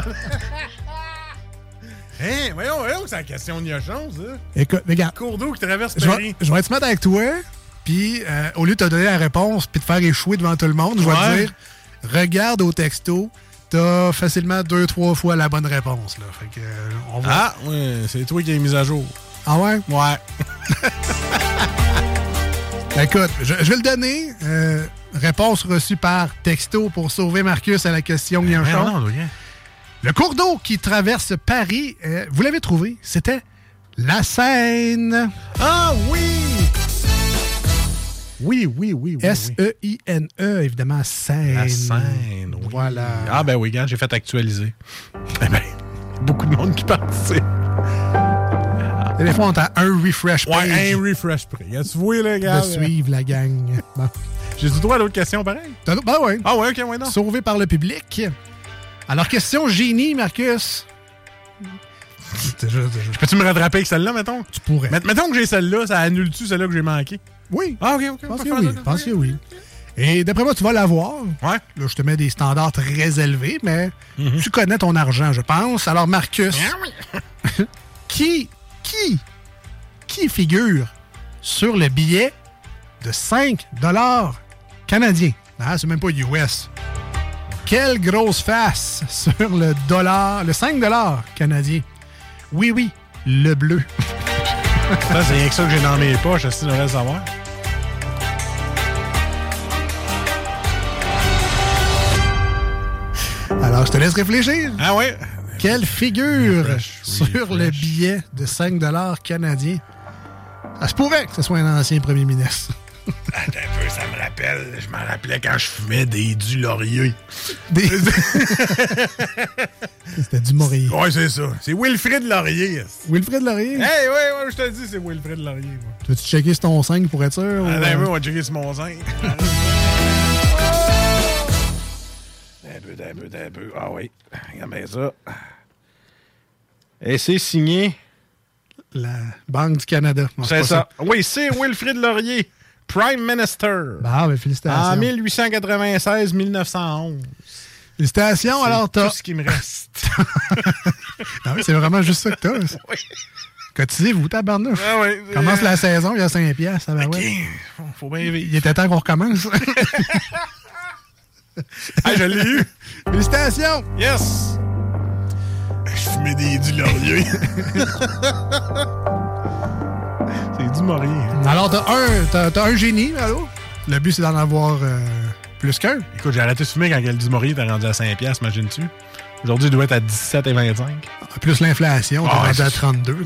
voyons, c'est la question de chance, ça. Écoute, regarde. Cours d'eau qui traverse Je Paris. vais te mettre avec toi, puis au lieu de te donner la réponse puis de faire échouer devant tout le monde, je vais te dire, regarde au texto, t'as facilement 2-3 fois la bonne réponse. Là. Fait que, on va... Ah, ouais, c'est toi qui as mis à jour. Ah ouais? Ouais. Écoute, je vais le donner. Réponse reçue par texto pour sauver Marcus à la question Guillain-Chon. Le cours d'eau qui traverse Paris, vous l'avez trouvé, c'était la Seine. Ah oui! Oui. S-E-I-N-E, évidemment, Seine. La Seine, oui. Voilà. Ah ben oui, gars, j'ai fait actualiser. Eh ben, beaucoup de monde qui participe. Des fois, on a un refresh page. Ouais, un refresh près. Tu vois, là, gars. De suivre la gang. Bon. J'ai du droit à d'autres questions, pareil? Ben oui. Ah ouais, ok, ouais, non. Sauvé par le public. Alors, question génie, Marcus. Peux-tu me rattraper avec celle-là, mettons? Tu pourrais. Mettons que j'ai celle-là, ça annule-tu celle-là que j'ai manqué? Oui. Ah, ok. Je pense que oui. Et d'après moi, tu vas l'avoir. Ouais. Là, je te mets des standards très élevés, mais tu connais ton argent, je pense. Alors, Marcus, qui figure sur le billet de 5 $ canadiens? Ah, c'est même pas US. Quelle grosse face sur le 5 $ canadien. Oui, le bleu. Ça, c'est rien que ça que j'ai dans mes poches, si tu devrais le savoir. Alors, je te laisse réfléchir. Ah ouais? Quelle figure sur le billet de 5 $ canadiens? Ça se pourrait que ce soit un ancien premier ministre. Attends un peu, ça me rappelle. Je m'en rappelais quand je fumais des du laurier. C'était du Maurier. Ouais, c'est ça. C'est Wilfrid Laurier. Wilfrid Laurier? Hey, ouais, je te dis, c'est Wilfrid Laurier. Moi. Tu veux-tu checker sur ton 5 pour être sûr? Attends un peu, on va checker sur mon 5. Un peu. Ah oui. Regarde bien ça. Et c'est signé. La Banque du Canada. Non, c'est ça. Oui, c'est Wilfrid Laurier, Prime Minister. Ah, ben félicitations. En 1896-1911. Félicitations, alors t'as... C'est tout ce qui me reste. Ah oui, c'est vraiment juste ça que t'as. Oui. Cotisez-vous, tabarnouche. Ah oui. Commence la saison, il y a 5 piastres. OK. Faut bien vivre. Il était temps qu'on recommence. Ah, je l'ai eu. Félicitations. Yes. Je fumais des du laurier. C'est du Maurier. Alors, t'as un génie, allô? Le but, c'est d'en avoir plus qu'un. Écoute, j'ai arrêté de fumer quand le du Maurier était rendu à 5$, imagines-tu? Aujourd'hui, il doit être à 17 et 25. Plus l'inflation, t'es rendu à 32.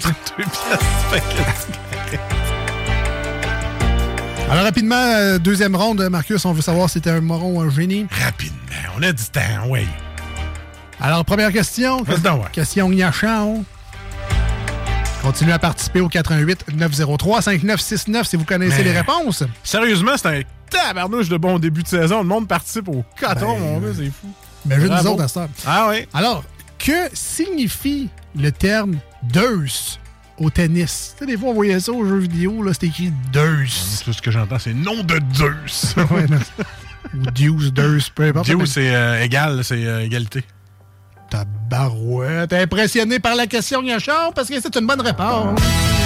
Alors, rapidement, deuxième ronde, Marcus, on veut savoir si c'était un moron ou un génie. Rapidement, on a du temps, oui. Alors, première question. Question Gnachon. Continuez à participer au 88-903-5969 si vous connaissez les réponses. Sérieusement, c'est un tabarnouche de bon début de saison. Le monde participe au coton, mon gars, c'est fou. Mais je nous autres à ça. Ah oui. Alors, que signifie le terme « deuce » au tennis? Tu sais, des fois, on voyait ça aux jeux vidéo, là, c'est écrit « deuce ». Tout ce que j'entends, c'est « nom de Zeus ». Ou « deuce »,« deuce », peu importe. Deuce, c'est égal, c'est égalité. Tabarouette. T'es impressionné par la question, Gnachon, parce que c'est une bonne réponse.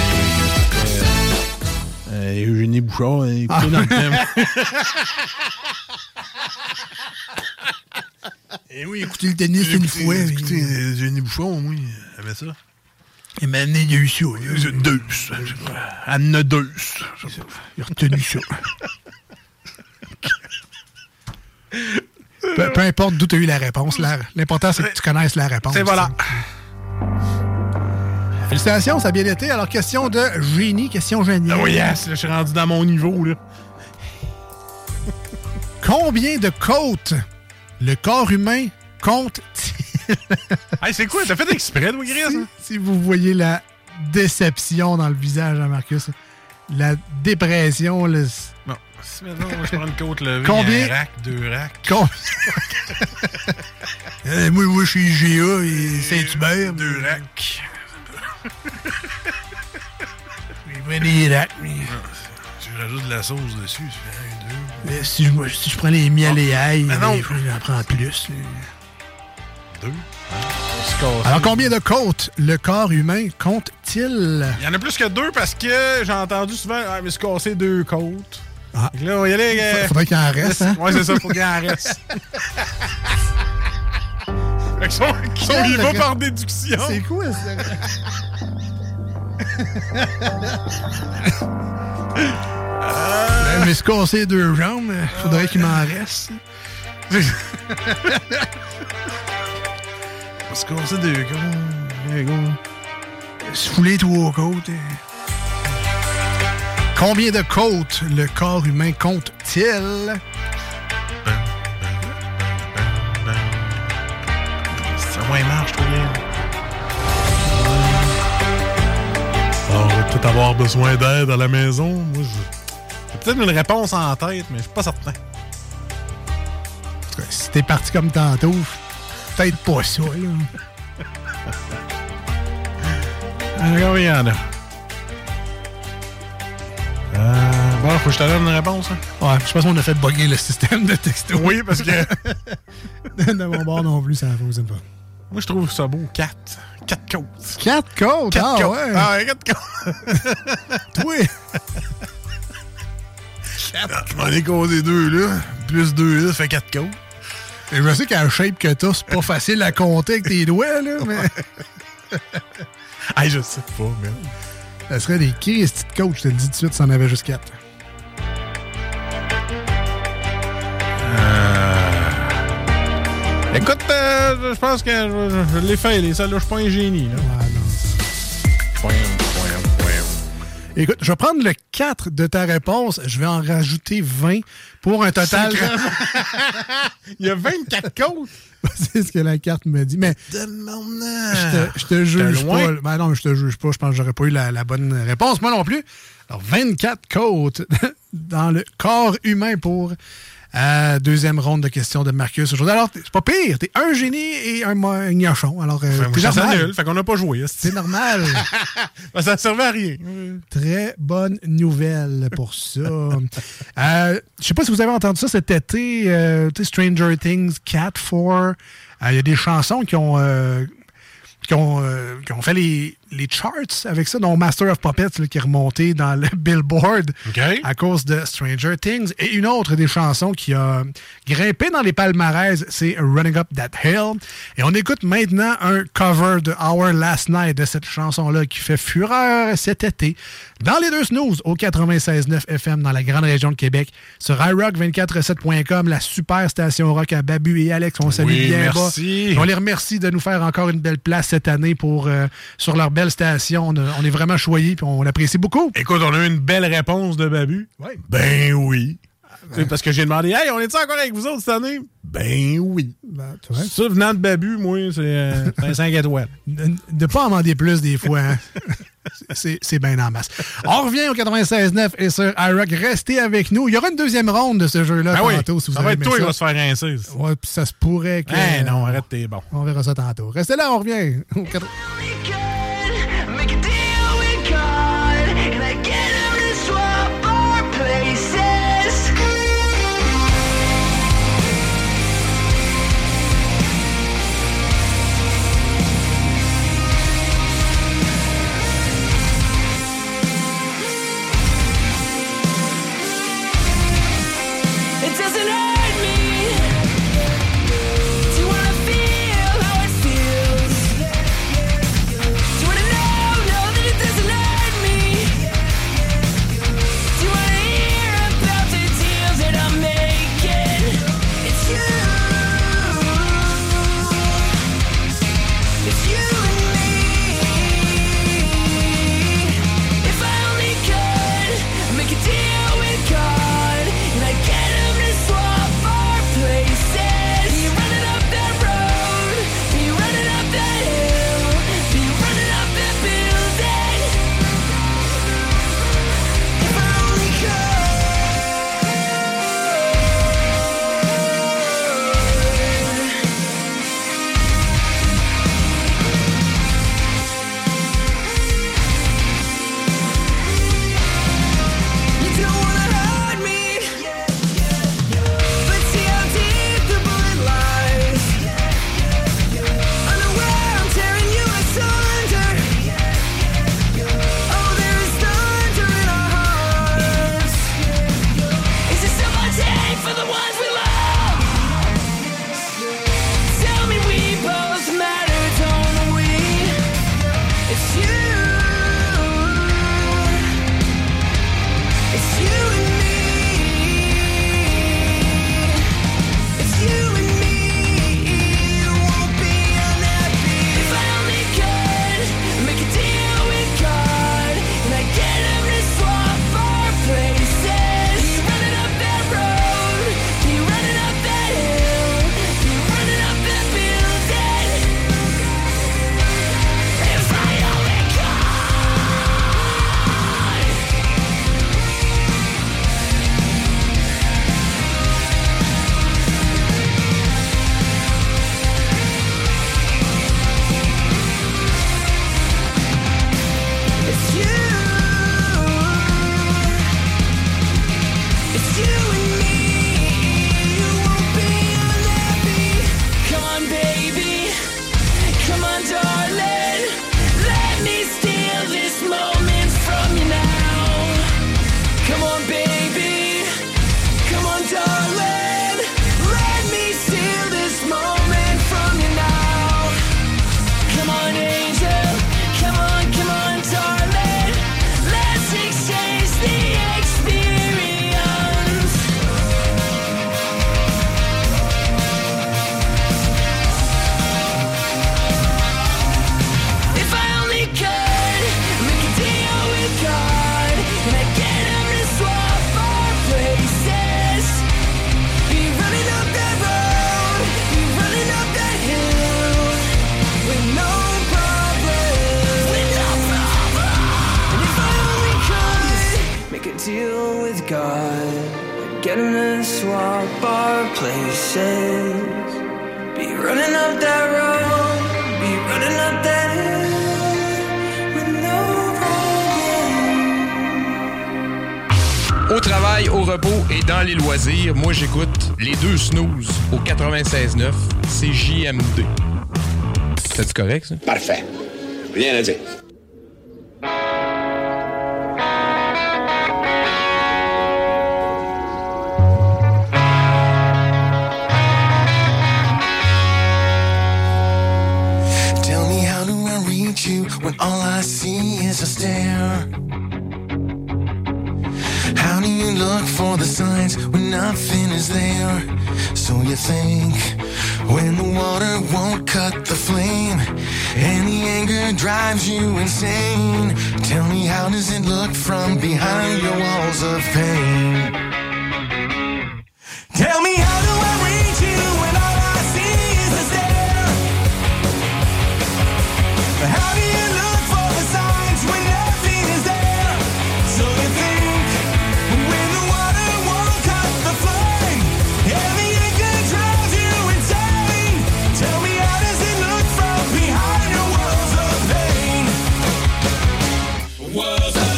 Eugénie Bouchard, écoutez dans le thème. Eh oui, écoutez le tennis une fois. Écoutez, Eugénie Bouchard, oui, elle avait ça. Et maintenant, il y a eu ça. Deuce. Anne Deuce. Il a retenu ça. Peu importe d'où tu as eu la réponse, l'important, c'est que tu connaisses la réponse. C'est voilà. Félicitations, ça a bien été. Alors, question de génie, question géniale. Oh yes, là, je suis rendu dans mon niveau, là. Combien de côtes le corps humain compte-t-il? Hey, c'est quoi? T'as fait exprès, toi, Chris? Si vous voyez la déception dans le visage de Marcus, la dépression, le... Non. Si maintenant, je prends une côte levée, Combien? un rack, 2 racks. Moi, je suis GA et Saint-Hubert. 2 racks. Je des racks, mais... Tu rajoutes de la sauce dessus, ça fait 1, 2. Mais si je prends les miel et ail, non. j'en prends plus. 2. Alors, combien de côtes le corps humain compte-t-il? Il y en a plus que 2 parce que j'ai entendu souvent, je me suis cassé 2 côtes. Ah. Donc là, on va y aller. Faudrait qu'il en reste, hein? Ouais, c'est ça, faut qu'il en reste. Fait que on y va par déduction. C'est quoi, ça? Je me suis cassé 2 jambes, faudrait qu'il m'en reste. Je me suis cassé 2 côtes. Se fouler 3 côtes. Combien de côtes le corps humain compte-t-il? Ça moins marche, trop bien. On va peut-être avoir besoin d'aide à la maison. Moi, j'ai peut-être une réponse en tête, mais je suis pas certain. Si t'es parti comme tantôt, peut-être pas ça, là. Combien il y en a? Bon, faut que je te donne une réponse. Hein? Ouais, je pense qu'on a fait bugger le système de texto. Oui, parce que... de mon bord non plus, ça ne fonctionne pas. Moi, je trouve ça beau. 4 côtes. 4 côtes? 4 côtes. Ouais. Ah ouais, 4 côtes. Oui. Je m'en ai causé 2, là. Plus 2, là, ça fait 4 côtes. Et je sais qu'à la shape que t'as, c'est pas facile à compter avec tes doigts, là, mais... Hey, je sais pas, mais... Ça serait des Christy de côtes, je te le dis tout de suite, ça en avait juste 4. Écoute, je pense que je l'ai fait, les salles, là, je suis pas un génie, là. Ouais, non. Écoute, je vais prendre le 4 de ta réponse, je vais en rajouter 20 pour un total... Il y a 24 côtes! C'est ce que la carte me dit, mais... Je te juge pas. Ben non, je te juge pas. Je pense que j'aurais pas eu la bonne réponse. Moi non plus. Alors, 24 côtes dans le corps humain pour deuxième ronde de questions de Marcus aujourd'hui. Alors, c'est pas pire. T'es un génie et un gnochon. Alors, t'es normal. Nul, fait qu'on n'a pas joué. C'est normal. Ça ne servait à rien. Très bonne nouvelle pour ça. Je sais pas si vous avez entendu ça cet été. Stranger Things, Cat 4. Il y a des chansons qui ont fait les charts avec ça, dont Master of Puppets là, qui est remonté dans le Billboard à cause de Stranger Things. Et une autre des chansons qui a grimpé dans les palmarès, c'est Running Up That Hill. Et on écoute maintenant un cover de Our Last Night de cette chanson-là qui fait fureur cet été dans les deux snooze au 96.9 FM dans la grande région de Québec, sur iRock247.com, la super station rock à Babu et Alex. On salue bien merci. bas. On les remercie de nous faire encore une belle place cette année pour sur leur belle station. On est vraiment choyés et on l'apprécie beaucoup. Écoute, on a eu une belle réponse de Babu. Oui. Ben oui. C'est parce que j'ai demandé, hey, on est-tu encore avec vous autres cette année? Ben oui. Ça, venant de Babu, moi, c'est un 5 étoiles. De pas en demander plus des fois, hein? C'est bien en masse. On revient au 96.9 et sur iRock. Restez avec nous. Il y aura une deuxième ronde de ce jeu-là tantôt. Si vous ça va avez être toi ça. qui va se faire rincer. Ouais, puis ça se pourrait que... Hey, non, arrête, t'es bon. On verra ça tantôt. Restez là, on revient. sky. Getting to swap our places. Be running up that road, be running up that hill with no problem. Au travail, au repos et dans les loisirs, moi j'écoute les deux snooze au 96.9, c'est JMD. C'est-tu correct, ça? Parfait. Rien à dire. Tell me, how do I reach you when all I see is a stare? How do you look for the signs when nothing is there? So you think when the water won't cut the flame and the anger drives you insane. Tell me, how does it look from behind your walls of pain? Tell me, how do I reach you when all I see is a stare? How do you look for the signs when nothing is there? So you think when the water won't cut the flame and the anger drives you insane. Tell me, how does it look from behind your walls of pain? Walls of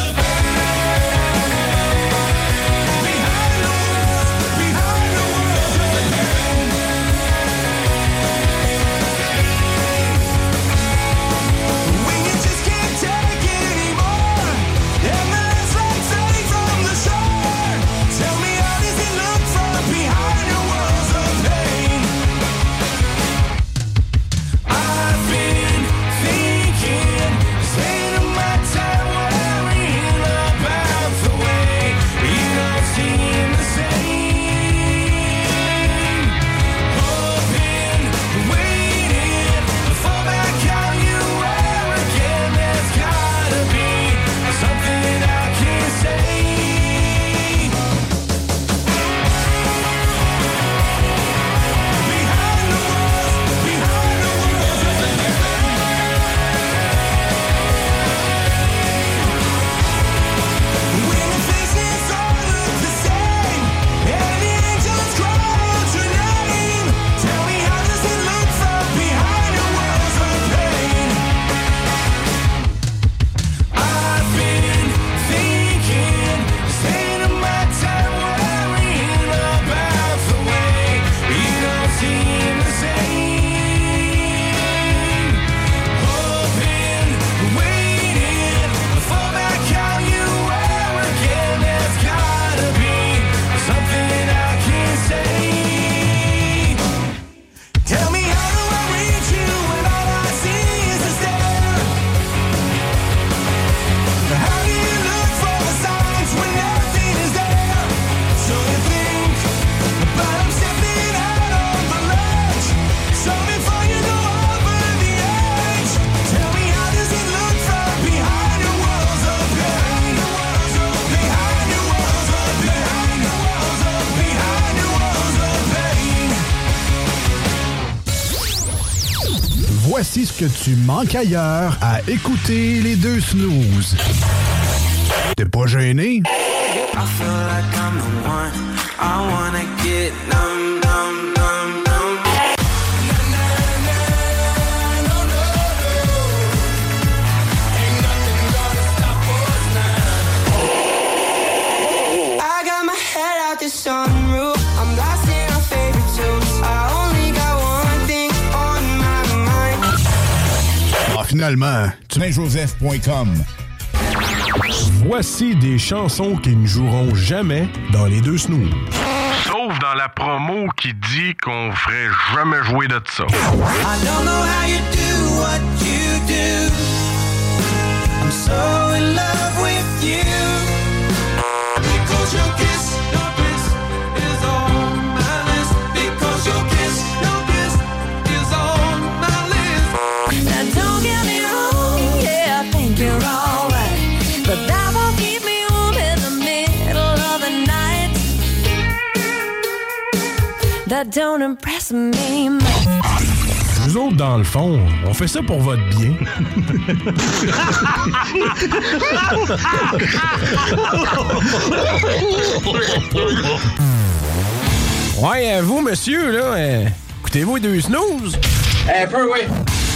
Voici ce que tu manques ailleurs à écouter les deux snooze. T'es pas gêné? I feel like I'm the one. I wanna get numb, numb, numb, numb. I got my head out the sunroof. I'm blasting our favorite tunes. I only got one thing on my mind. Ah, finalement, Joseph.com. Voici des chansons qui ne joueront jamais dans les deux snooze. Sauf dans la promo qui dit qu'on ferait jamais jouer de ça. I don't know how you do what you do. I'm so in love with you. Because your kiss is on my list. Because your kiss is on my list. Now don't get me wrong, yeah, I think you're alright, but that won't keep me warm in the middle of the night. That don't impress me much. Je vous Nous autres, dans le fond, on fait ça pour votre bien. Ouais, vous, monsieur, là, écoutez-vous les deux snooze? Un peu, oui.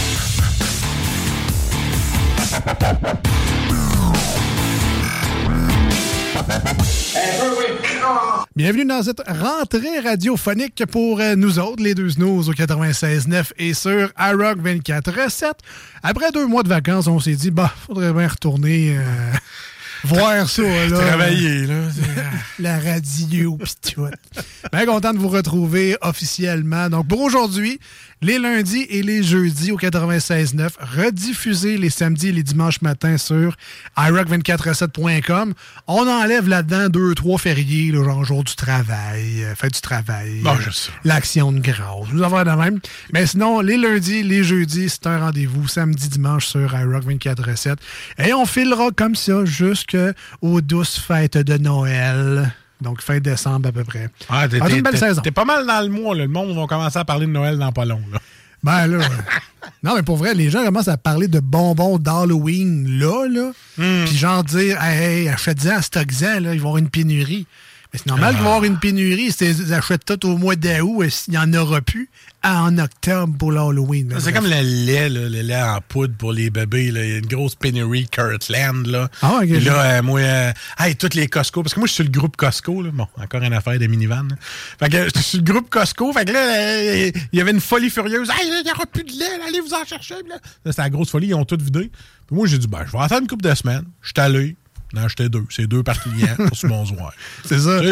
Bienvenue dans cette rentrée radiophonique pour nous autres, les deux snooze au 96.9 et sur iRock 24.7. Après 2 mois de vacances, on s'est dit, faudrait bien retourner voir ça, là. Travailler, là. La radio, pis tout. Bien content de vous retrouver officiellement. Donc, pour aujourd'hui, les lundis et les jeudis au 96.9, rediffusés les samedis et les dimanches matins sur iRock247.com. On enlève là-dedans 2-3 fériés, là, genre jour du travail, fête du travail, l'action de grâce, nous avons de même. Mais sinon, les lundis, les jeudis, c'est un rendez-vous samedi, dimanche sur iRock247. Et on filera comme ça jusqu'aux douces fêtes de Noël. Donc, fin décembre à peu près. Ah, c'est une belle saison. T'es pas mal dans le mois, là. Le monde va commencer à parler de Noël dans pas long, là. Ben là, non, mais pour vrai, les gens commencent à parler de bonbons d'Halloween, là. Puis genre dire, hey, achète-en, stock-en, là, ils vont avoir une pénurie. Mais c'est normal qu'ils vont avoir une pénurie si ils achètent tout au mois d'août et s'il n'y en aura plus en octobre pour l'Halloween. C'est comme le lait, là, le lait en poudre pour les bébés. Là. Il y a une grosse pénurie Kirtland. Là. Ah, OK. Et là, moi, tous les Costco, parce que moi, je suis sur le groupe Costco. Là. Bon, encore une affaire de minivan. Là. Fait que je suis sur le groupe Costco. Fait que là, il y avait une folie furieuse. Hey, il n'y aura plus de lait, là, allez vous en chercher. Là, c'est la grosse folie, ils ont tout vidé. Puis moi, j'ai dit, je vais attendre une couple de semaines. Je suis allé. J'en ai acheté 2. C'est 2 par client pour ce bonsoir. C'est ça.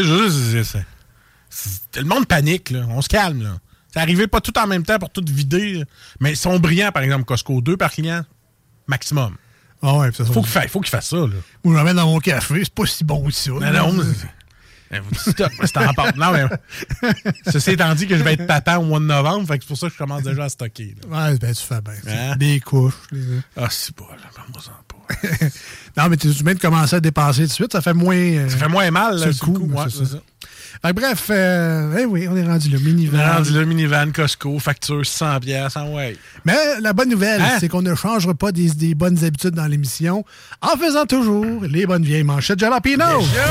Le monde panique, là. On se calme, là. C'est arrivé pas tout en même temps pour tout vider. Mais ils sont brillants, par exemple, Costco. 2 par client, maximum. Ah ouais, ça faut qu'il fasse ça, là. Moi, je l'emmène dans mon café. C'est pas si bon que ça. Non, c'est en part. Non, mais ceci étant dit que je vais être papa au mois de novembre, fait que c'est pour ça que je commence déjà à stocker. Là. Ouais, ben tu fais bien. Hein? Des couches. C'est pas, là. Parle-moi-en pas. Non, mais tu viens de commencer à dépenser tout de suite. Ça fait moins... ça fait moins mal, là, ce coup. Ouais, c'est ça. Fait que bref, oui, on est rendu là. Minivan. On est rendu là, minivan, Costco, facture 100$, ouais. Mais la bonne nouvelle, c'est qu'on ne changera pas des bonnes habitudes dans l'émission en faisant toujours les bonnes vieilles manchettes Jalapino.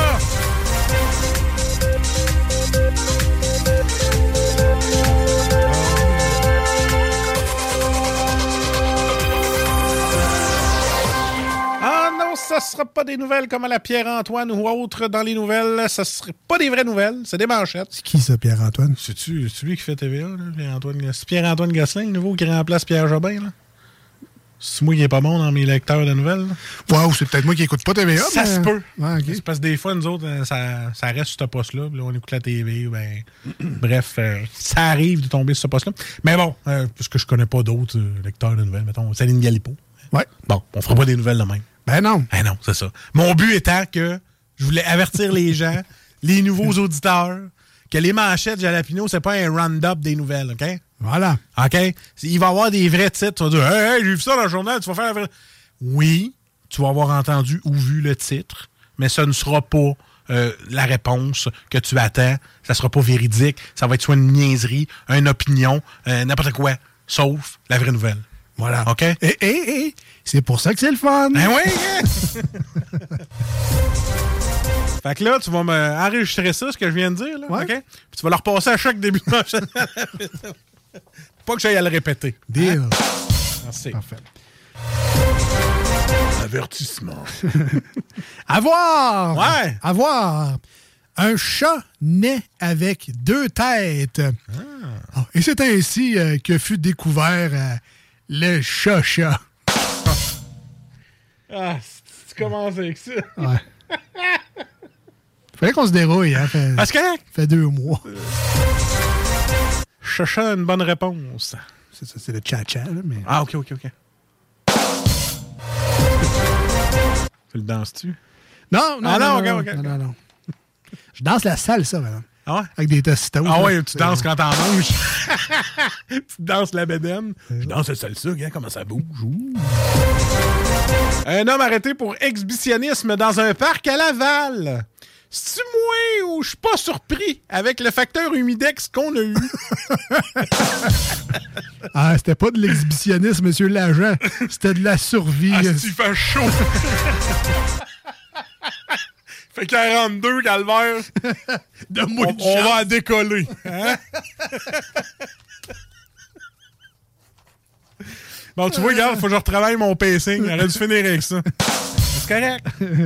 Ça sera pas des nouvelles comme à la Pierre-Antoine ou autre dans les nouvelles. Ça serait pas des vraies nouvelles, c'est des manchettes. C'est qui ça, Pierre-Antoine? C'est-tu lui qui fait TVA, là? C'est Pierre-Antoine Gosselin, nouveau, qui remplace Pierre Jobin, là? C'est moi qui est pas bon dans mes lecteurs de nouvelles, là? Wow, c'est peut-être moi qui écoute pas TVA. Ça se peut. Ouais, okay. C'est parce que des fois, nous autres, ça reste sur ce poste-là. Là, on écoute la TV. Bref, ça arrive de tomber sur ce poste-là. Mais bon, puisque je connais pas d'autres lecteurs de nouvelles, mettons, Céline Galipo. Ouais. Bon, on fera pas des nouvelles de même. Ben non. Ben non, c'est ça. Mon but étant que je voulais avertir les gens, les nouveaux auditeurs, que les manchettes Jalapino, c'est pas un round-up des nouvelles, OK? Voilà. OK? Il va y avoir des vrais titres. Tu vas dire, hey, j'ai vu ça dans le journal, tu vas faire la vraie... Oui, tu vas avoir entendu ou vu le titre, mais ce ne sera pas la réponse que tu attends. Ça sera pas véridique. Ça va être soit une niaiserie, une opinion, n'importe quoi, sauf la vraie nouvelle. Voilà. OK? Et c'est pour ça que c'est le fun. Ben oui! Fait que là, tu vas enregistrer ça, ce que je viens de dire, là, ouais. OK? Puis tu vas le repasser à chaque début de manchette. Pas que j'aille à le répéter. Deal. Hein? Merci. Parfait. Avertissement. À voir! Ouais! À voir! Un chat naît avec 2 têtes. Ah. Et c'est ainsi que fut découvert le chat-chat. Ah, tu commences avec ça. Ouais. Fallait qu'on se dérouille, hein. Parce que... fait 2 mois. Chat-chat a une bonne réponse. C'est ça, c'est le tcha-tcha, là, mais... Ah, OK. Tu le danses-tu? Non. OK. Non. Je danse la salsa, madame. Ah ouais? Avec des tostitos. Ah ouais, tu danses quand t'en manges. Tu danses la bédaine. Je danse la salsa, regarde comment ça bouge. Un homme arrêté pour exhibitionnisme dans un parc à Laval. C'est-tu moi ou je suis pas surpris avec le facteur humidex qu'on a eu? Ah, c'était pas de l'exhibitionnisme, monsieur l'agent. C'était de la survie. Ah, il fait chaud. Fait 42, Calvaire. On va en décoller. Hein? Bon, tu vois, regarde, faut que je retravaille mon pacing. J'aurais dû finir avec ça. C'est correct.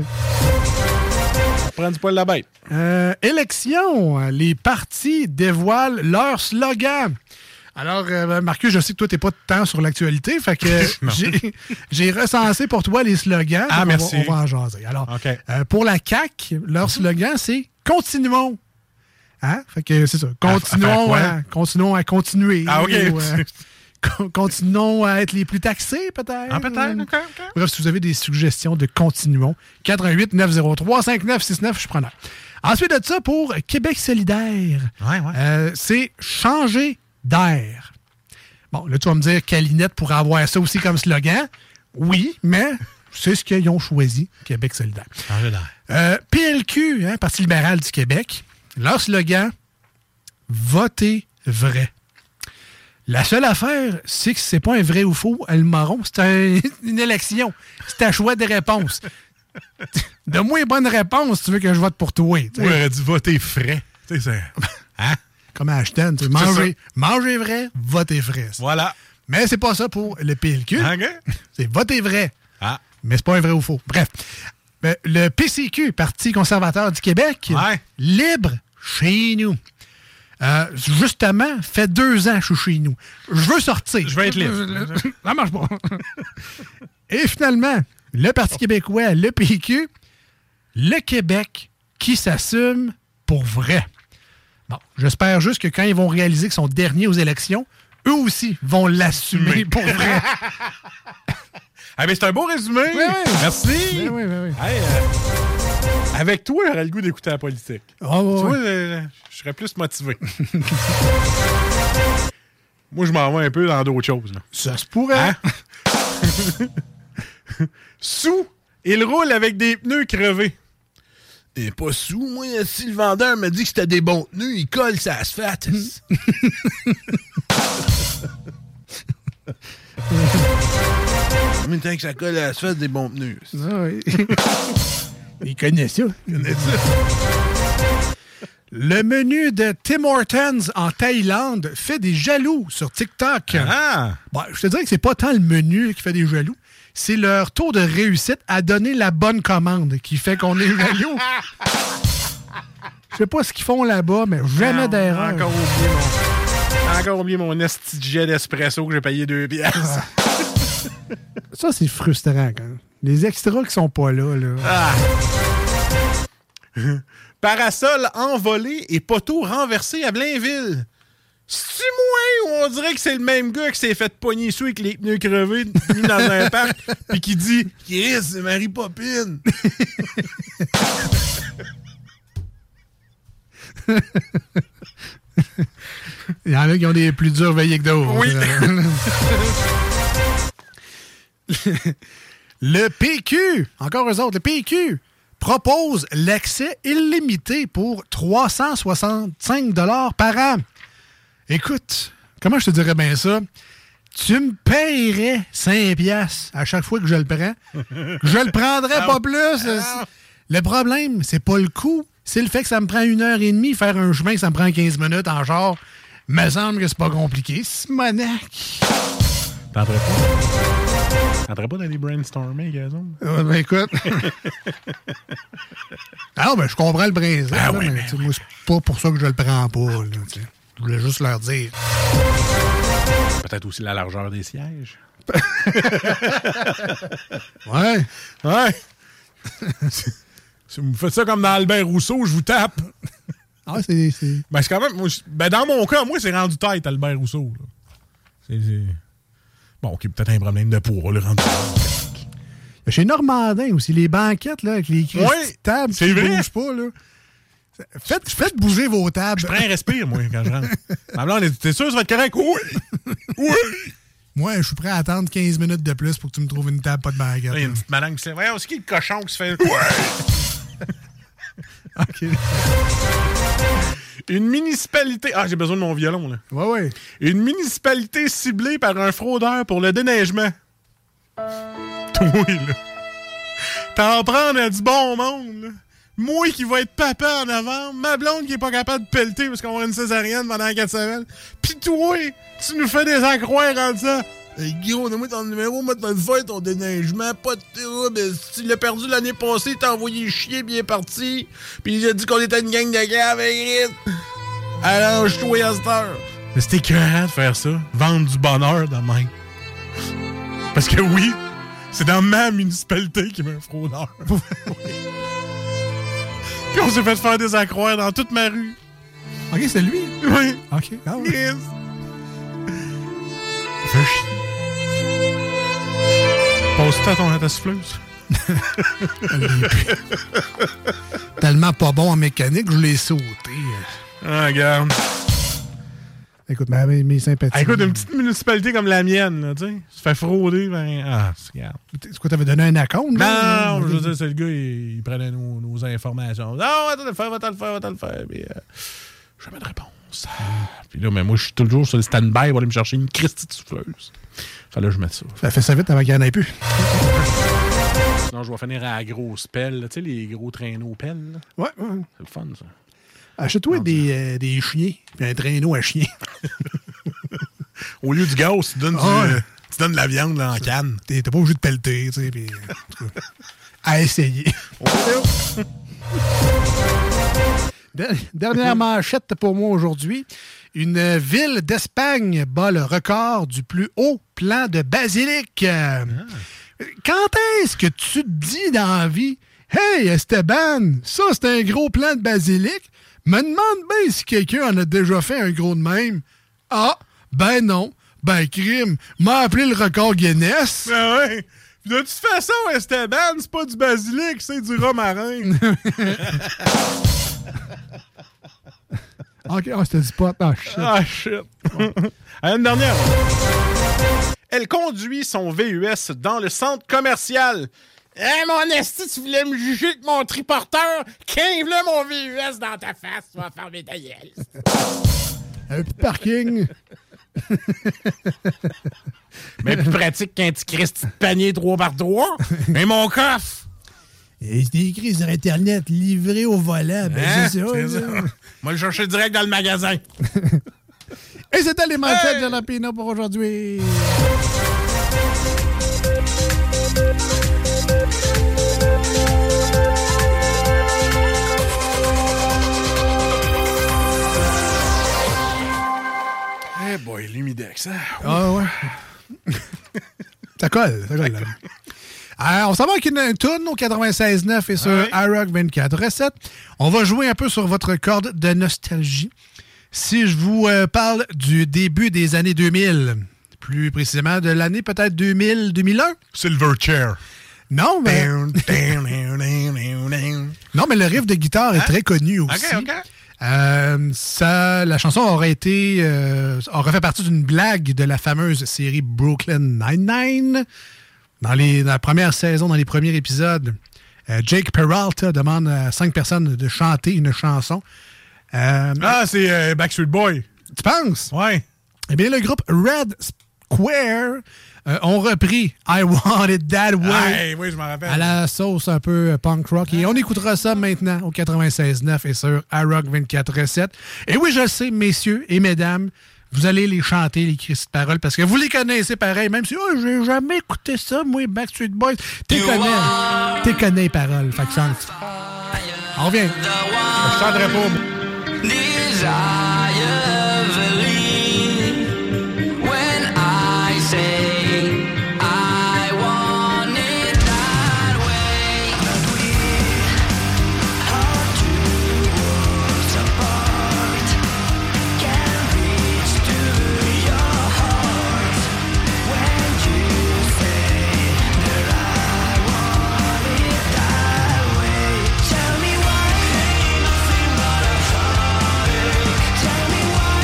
Prends du poil de la bête. Élection. Les partis dévoilent leur slogan. Alors, Marcus, je sais que toi, t'es pas tant sur l'actualité, fait que j'ai recensé pour toi les slogans. Ah, merci. On va en jaser. Alors, pour la CAQ, leur slogan, c'est « Continuons ». Hein? Fait que c'est ça. Continuons à continuer. Ah, OK. Continuons à être les plus taxés, peut-être. Ah, peut-être. OK. Bref, si vous avez des suggestions de continuons, 88-903-5969, je suis preneur. Ensuite de ça, pour Québec solidaire, c'est changer d'air. Bon, là, tu vas me dire Calinette pourrait avoir ça aussi comme slogan. Oui, mais c'est ce qu'ils ont choisi, Québec solidaire. Changer d'air. PLQ, Parti libéral du Québec, leur slogan, votez vrai. La seule affaire, c'est que c'est pas un vrai ou faux, le marron, c'est une élection. C'est un choix de réponse. Donne-moi une bonne réponse si tu veux que je vote pour toi. Moi, j'aurais dit voter frais. Tu sais, hein? Comme Ashton, manger vrai, voter frais. Voilà. Mais c'est pas ça pour le PLQ. Okay. C'est voter vrai. Ah. Mais c'est pas un vrai ou faux. Bref. Le PCQ, Parti conservateur du Québec, libre chez nous. Justement, fait 2 ans que je suis chez nous. Je veux sortir. Je veux être libre. Ça marche pas. Et finalement, le Parti québécois, le PQ, le Québec qui s'assume pour vrai. Bon, j'espère juste que quand ils vont réaliser qu'ils sont derniers aux élections, eux aussi vont l'assumer pour vrai. Ah, mais c'est un beau résumé. Oui. Merci. Oui. Hey, avec toi, j'aurais le goût d'écouter la politique. Oh, tu vois, je serais plus motivé. Moi, je m'en vais un peu dans d'autres choses. Là. Ça se pourrait. Hein? Sous, il roule avec des pneus crevés. Et pas sous, moi, si le vendeur me dit que c'était des bons pneus, il colle ça asphalte. En même temps que ça colle à l'asphalte, des bons pneus. Il connaît ça. Le menu de Tim Hortons en Thaïlande fait des jaloux sur TikTok. Ah! Bon, je te dirais que c'est pas tant le menu qui fait des jaloux, c'est leur taux de réussite à donner la bonne commande qui fait qu'on est jaloux. Je sais pas ce qu'ils font là-bas, mais jamais d'erreur. Encore oublié mon esti de jet d'espresso que j'ai payé 2 piastres. Ça, c'est frustrant quand même. Les extras qui sont pas là. Ah. Parasol envolé et poteau renversé à Blainville. C'est-tu moi ou on dirait que c'est le même gars qui s'est fait pogner sous avec les pneus crevés mis dans un parc puis qui dit « Chris, c'est Marie Popine! » Il y en a qui ont des plus durs veillés que d'autres. Oui. Le PQ, encore eux autres, le PQ propose l'accès illimité pour 365 $ par an. Écoute, comment je te dirais bien ça? Tu me payerais 5 piastres à chaque fois que je le prends. Je le prendrais pas plus. Le problème, c'est pas le coût. C'est le fait que ça me prend 1h30 faire un chemin, ça me prend 15 minutes en genre. Me semble que c'est pas compliqué. Simonac. T'entrais pas d'aller brainstormer, gazon? Ben écoute. Ah, ben je comprends le brainstorm. Ah oui, mais moi, c'est pas pour ça que je le prends pas. Là, je voulais juste leur dire. Peut-être aussi la largeur des sièges. Ouais. Si vous me faites ça comme dans Albert Rousseau, je vous tape. Ah, c'est... Ben, c'est quand même... dans mon cas, moi, c'est rendu tête, Albert Rousseau. Là. C'est... Bon, OK, peut-être un problème de poids, le rendu. Chez Normandin aussi, les banquettes, là, avec les tables qui ne bougent pas, là. Faites bouger vos tables. Je prends un respire, moi, quand je rentre. Ma blonde, t'es sûr que ça va être correct? Oui! Moi, je suis prêt à attendre 15 minutes de plus pour que tu me trouves une table, pas de banquette. Il y a une petite madame qui se fait... Ouais, c'est qui le cochon qui se fait... Ouais! OK. Une municipalité... Ah, j'ai besoin de mon violon, là. Ouais. Une municipalité ciblée par un fraudeur pour le déneigement. Toi, là. T'en prends à du bon monde, là. Moi qui va être papa en novembre, ma blonde qui est pas capable de pelleter parce qu'on va avoir une césarienne pendant 4 semaines. Pis toi, tu nous fais des accroires en ça. Hey, Guillaume, donne-moi ton numéro, moi, tu vas te faire ton déneigement. Pas de trouble. Si tu l'as perdu l'année passée, il t'a envoyé chier, puis il est parti. Puis il a dit qu'on était une gang de gars avec Rit. Arrange-toi à cette heure. Mais c'était écœurant de faire ça. Vendre du bonheur de même. Parce que oui, c'est dans ma municipalité qu'il y avait un fraudeur. Puis on s'est fait faire des accroires dans toute ma rue. OK, c'est lui? Oui. OK. Ah oui. Yes. Fais chier. Pose-toi à ton antasouffleuse. Tellement pas bon en mécanique, je l'ai sauté. Ah, regarde. Écoute, mes sympathies. Ah, écoute, une petite municipalité comme la mienne, là, tu sais, se fait frauder, ben... Ah, regarde. C'est quoi, t'avais donné un acompte? Non, je veux dire, c'est le gars, il prenait nos informations. Non, va te le faire. Puis, jamais de réponse. Puis là, mais moi, je suis toujours sur le stand-by pour aller me chercher une Christie de souffleuse. Fallait que je mette ça. Fais ça vite avant qu'il n'y en ait plus. Sinon, je vais finir à la grosse pelle, là, tu sais, les gros traîneaux pelles. Là. Ouais. C'est le fun, ça. Achète-toi des chiens, puis un traîneau à chien. Au lieu du gaz, tu donnes de la viande là, en canne. T'es pas obligé de pelleter, tu sais, puis... à essayer. Dernière manchette pour moi aujourd'hui. Une ville d'Espagne bat le record du plus haut plant de basilic. Quand est-ce que tu te dis dans la vie, « Hey, Esteban, ça, c'est un gros plant de basilic. Me demande bien si quelqu'un en a déjà fait un gros de même. » Ah, ben non. Ben, crime, m'a appelé le record Guinness. Ben ouais. Puis de toute façon, Esteban, c'est pas du basilic, c'est du romarin. OK, c'était du pot. Ah, shit. Ah, shit. Une dernière. Elle conduit son VUS dans le centre commercial. Hey, mon esti, tu voulais me juger avec mon triporteur? Quinve-le mon VUS dans ta face, tu vas fermer ta gueule. Un petit parking. Mais plus pratique qu'un petit Christy de panier 3x3. Mais mon coffre! Et c'est écrit sur Internet, livré au volant. Ben, c'est ça. Moi, le chercher direct dans le magasin. Et c'était les manchettes de la Pina pour aujourd'hui. Eh boy, l'humidex, hein? Ah ouais. ça colle. On s'en va avec une toune au 96.9 et sur iRock 24.7. On va jouer un peu sur votre corde de nostalgie. Si je vous parle du début des années 2000, plus précisément de l'année peut-être 2000-2001. Silverchair. Non, mais... non, mais le riff de guitare est très connu aussi. OK. La chanson aurait fait partie d'une blague de la fameuse série Brooklyn Nine-Nine. Dans la première saison, dans les premiers épisodes, Jake Peralta demande à 5 personnes de chanter une chanson. C'est Backstreet Boy. Tu penses? Ouais. Eh bien, le groupe Red Square ont repris I Want It That Way oui, je m'en rappelle. à la sauce un peu punk rock. Et on écoutera ça maintenant au 96.9 et sur iRock 24.7. Et oui, je sais, messieurs et mesdames, vous allez les chanter, les cris de paroles, parce que vous les connaissez pareil, même si j'ai jamais écouté ça, moi, Backstreet Boys. T'es connais les paroles. Fait que chante. On revient. Je chanterai pas. When I say I want it that way, we are two worlds apart. Can reach to your heart when you say that I want it that way. Tell me why ain't nothing but a heartache. Tell me why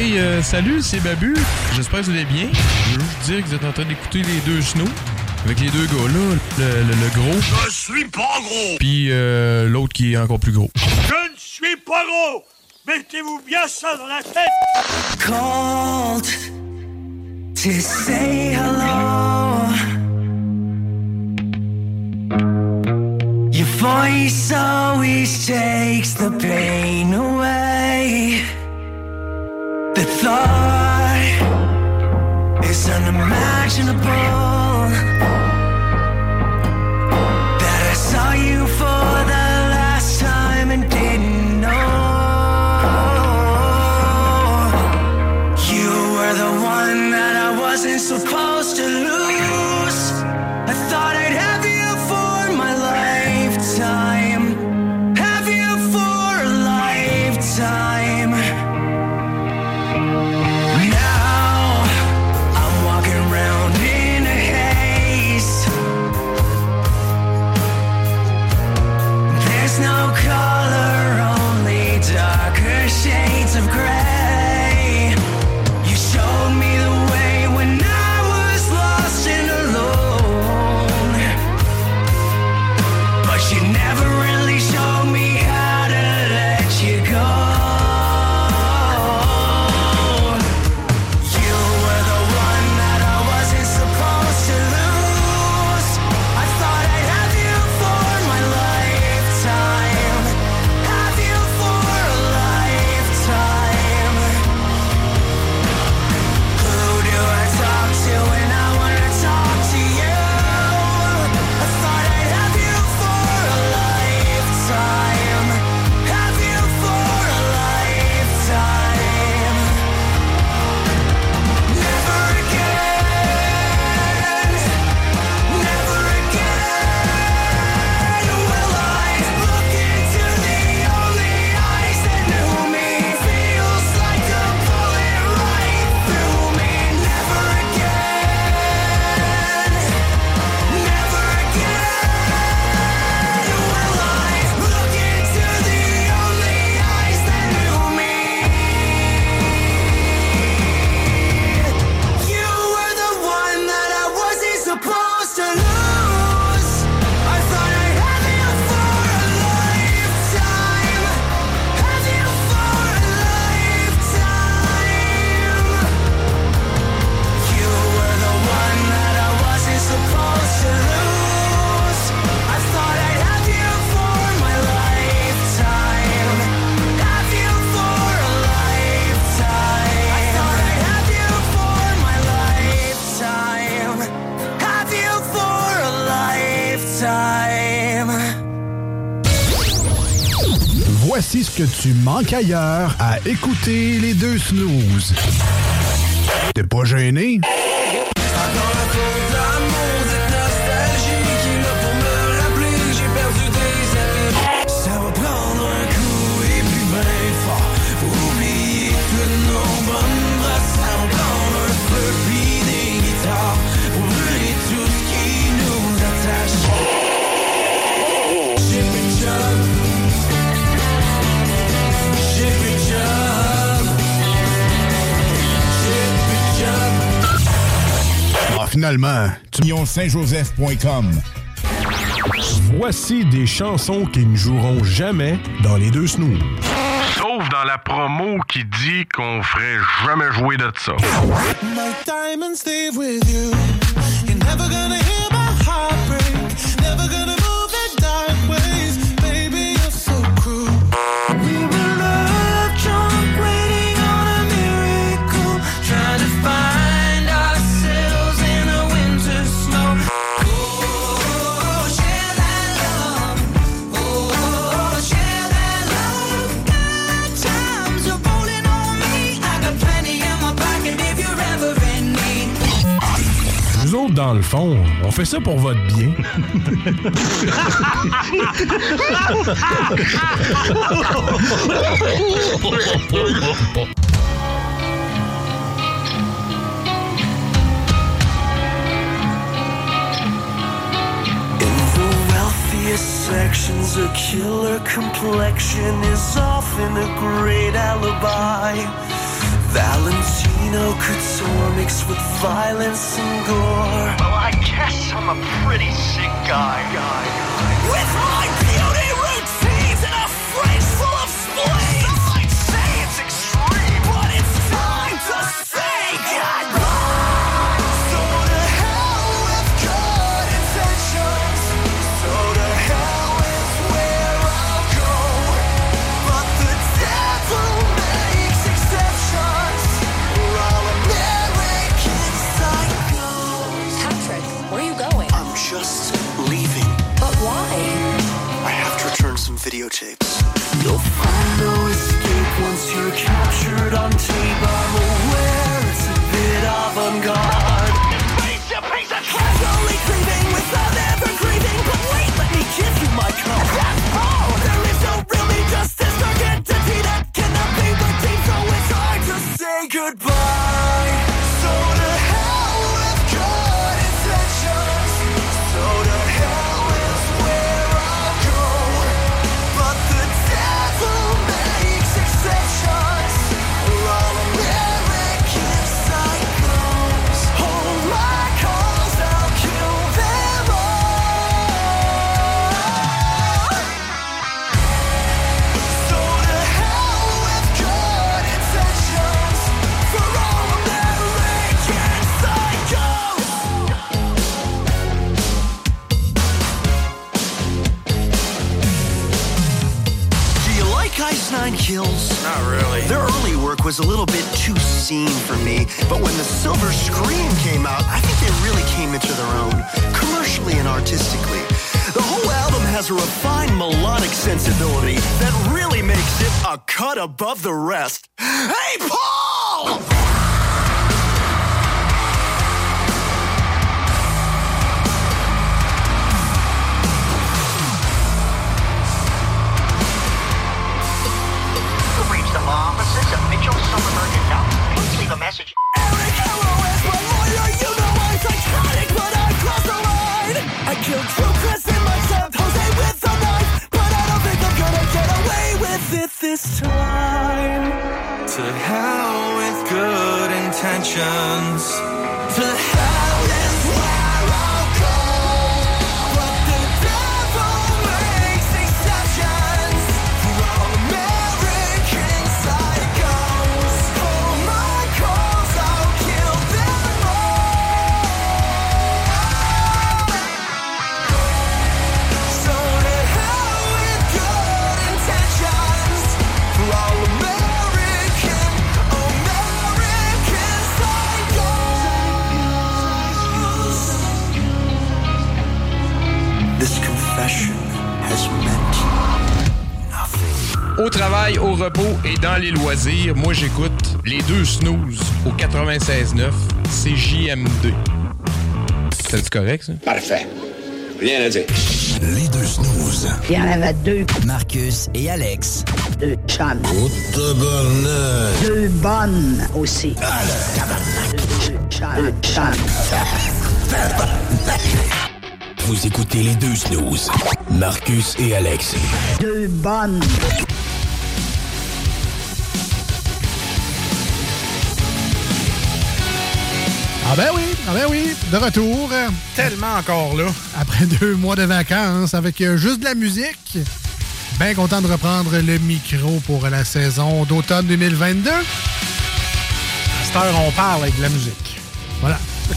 Hey, salut, c'est Babu. J'espère que vous allez bien. Je veux juste dire que vous êtes en train d'écouter les deux snows. Avec les deux gars là, le gros. Je suis pas gros! Puis l'autre qui est encore plus gros. Je ne suis pas gros! Mettez-vous bien ça dans la tête! Called to say hello. Your voice always takes the pain away. The thought is unimaginable. That I saw you for the last time and didn't know. You were the one that I wasn't supposed to lose. I thought I'd have you for my lifetime. Have you for a lifetime. Now I'm walking around in a haze. There's no color, only darker shades of gray. You showed me the way when I was lost and alone. But you never really showed me how to let you go. You were the one that I wasn't supposed to lose. I thought I'd have you for my lifetime. Have you for a lifetime. Who do I talk to when I wanna talk to you? I thought I'd have you for a lifetime. Have you for a lifetime. Never again. Never again will I look into the only eyes that knew me. Feels like a bullet right through me. Never again. Never again will I look into the only eyes that knew me. You were the one that I wasn't supposed to lose. I thought I'd have you for a lifetime. Have you for a lifetime. You were the one that I wasn't supposed to lose. I thought I'd have you for my lifetime. Have you for a lifetime. I thought I'd have you for my lifetime. Have you for a lifetime. Voici ce que tu manques ailleurs à écouter les deux snooze. T'es pas gêné? Ça va prendre un coup et puis ben fort pour oublier toutes nos bonnes brasses. Ça va prendre un feu puis des guitares pour brûler tout ce qui nous attache. J'ai plus de job. J'ai plus de job. J'ai plus de job. Ah, finalement, Saint-Joseph.com. Voici des chansons qui ne joueront jamais dans les deux snooze. Sauf dans la promo qui dit qu'on ferait jamais jouer de ça. My diamonds stay with you. You're never gonna hear my heart break. Never gonna move in dark ways. Baby, you're so cruel. We were love drunk, waiting on a miracle. Trying to find ourselves in a winter snow. Oh, share that love. Oh, share that love. Good times are rolling on me. I got plenty in my pocket if you're ever in need. Nous autres, dans le fond, on fait ça pour votre bien. Sections, a killer complexion is often a great alibi. Valentino couture mixed with violence and gore. Well, I guess I'm a pretty sick guy. With my beauty routines and a fridge full of spleens. Some might say it's extreme, but it's time to say goodbye. So to hell with good intentions. So to hell with where I'll go. But the devil makes exceptions. We're all American psychos. Patrick, where are you going? I'm just leaving. But why? I have to return some videotapes. You'll find no escape once you're captured on tape. I'm aware it's a bit avant-garde. Piece of casually grieving without ever grieving. But wait, let me give you my code. That's all. There is no real me, just this dark entity that cannot be redeemed. So it's hard to say goodbye. So to hell with good intentions. So to hell with where I'll go. But the devil makes exceptions. We're all American psychos. Hold my calls, I'll kill them all. So to hell with good intentions. For all American psychos. Do you like Ice Nine Kills? Not really. Their early work was a little bit too scene for me, but when the Silver Scream came out, I think they really came into their own, commercially and artistically. The whole album has a refined melodic sensibility that really makes it a cut above the rest. Hey, Paul! You've reached the law offices of Mitchell, Summerberg, and Dow. Please leave a message. Eric Hello is my lawyer. You know I'm psychotic, but I crossed the line. I killed Drew Chris in my son Jose with a knife, but I don't think I'm gonna get away with it this time. To hell with good intentions. To hell is where I'll go. But the devil makes exceptions. For all American psychos. For my cause, I'll kill them all. So to hell with good intentions. For all American psychos. This confession has meant nothing. Au travail, au repos et dans les loisirs, moi j'écoute les deux snooze au 96.9 CJMD. C'est correct, ça? Parfait. Rien à dire. Les deux snooze. Il y en avait deux. Marcus et Alex. Deux chums. Oh, tabarnak. Deux bonnes aussi. Ah, le tabarnak. Deux chums. Vous écoutez les deux snooze. Marcus et Alex. Deux bonnes. Ah ben oui, de retour. Tellement encore là. Après 2 mois de vacances avec juste de la musique. Bien content de reprendre le micro pour la saison d'automne 2022. À cette heure, on parle avec de la musique. Voilà.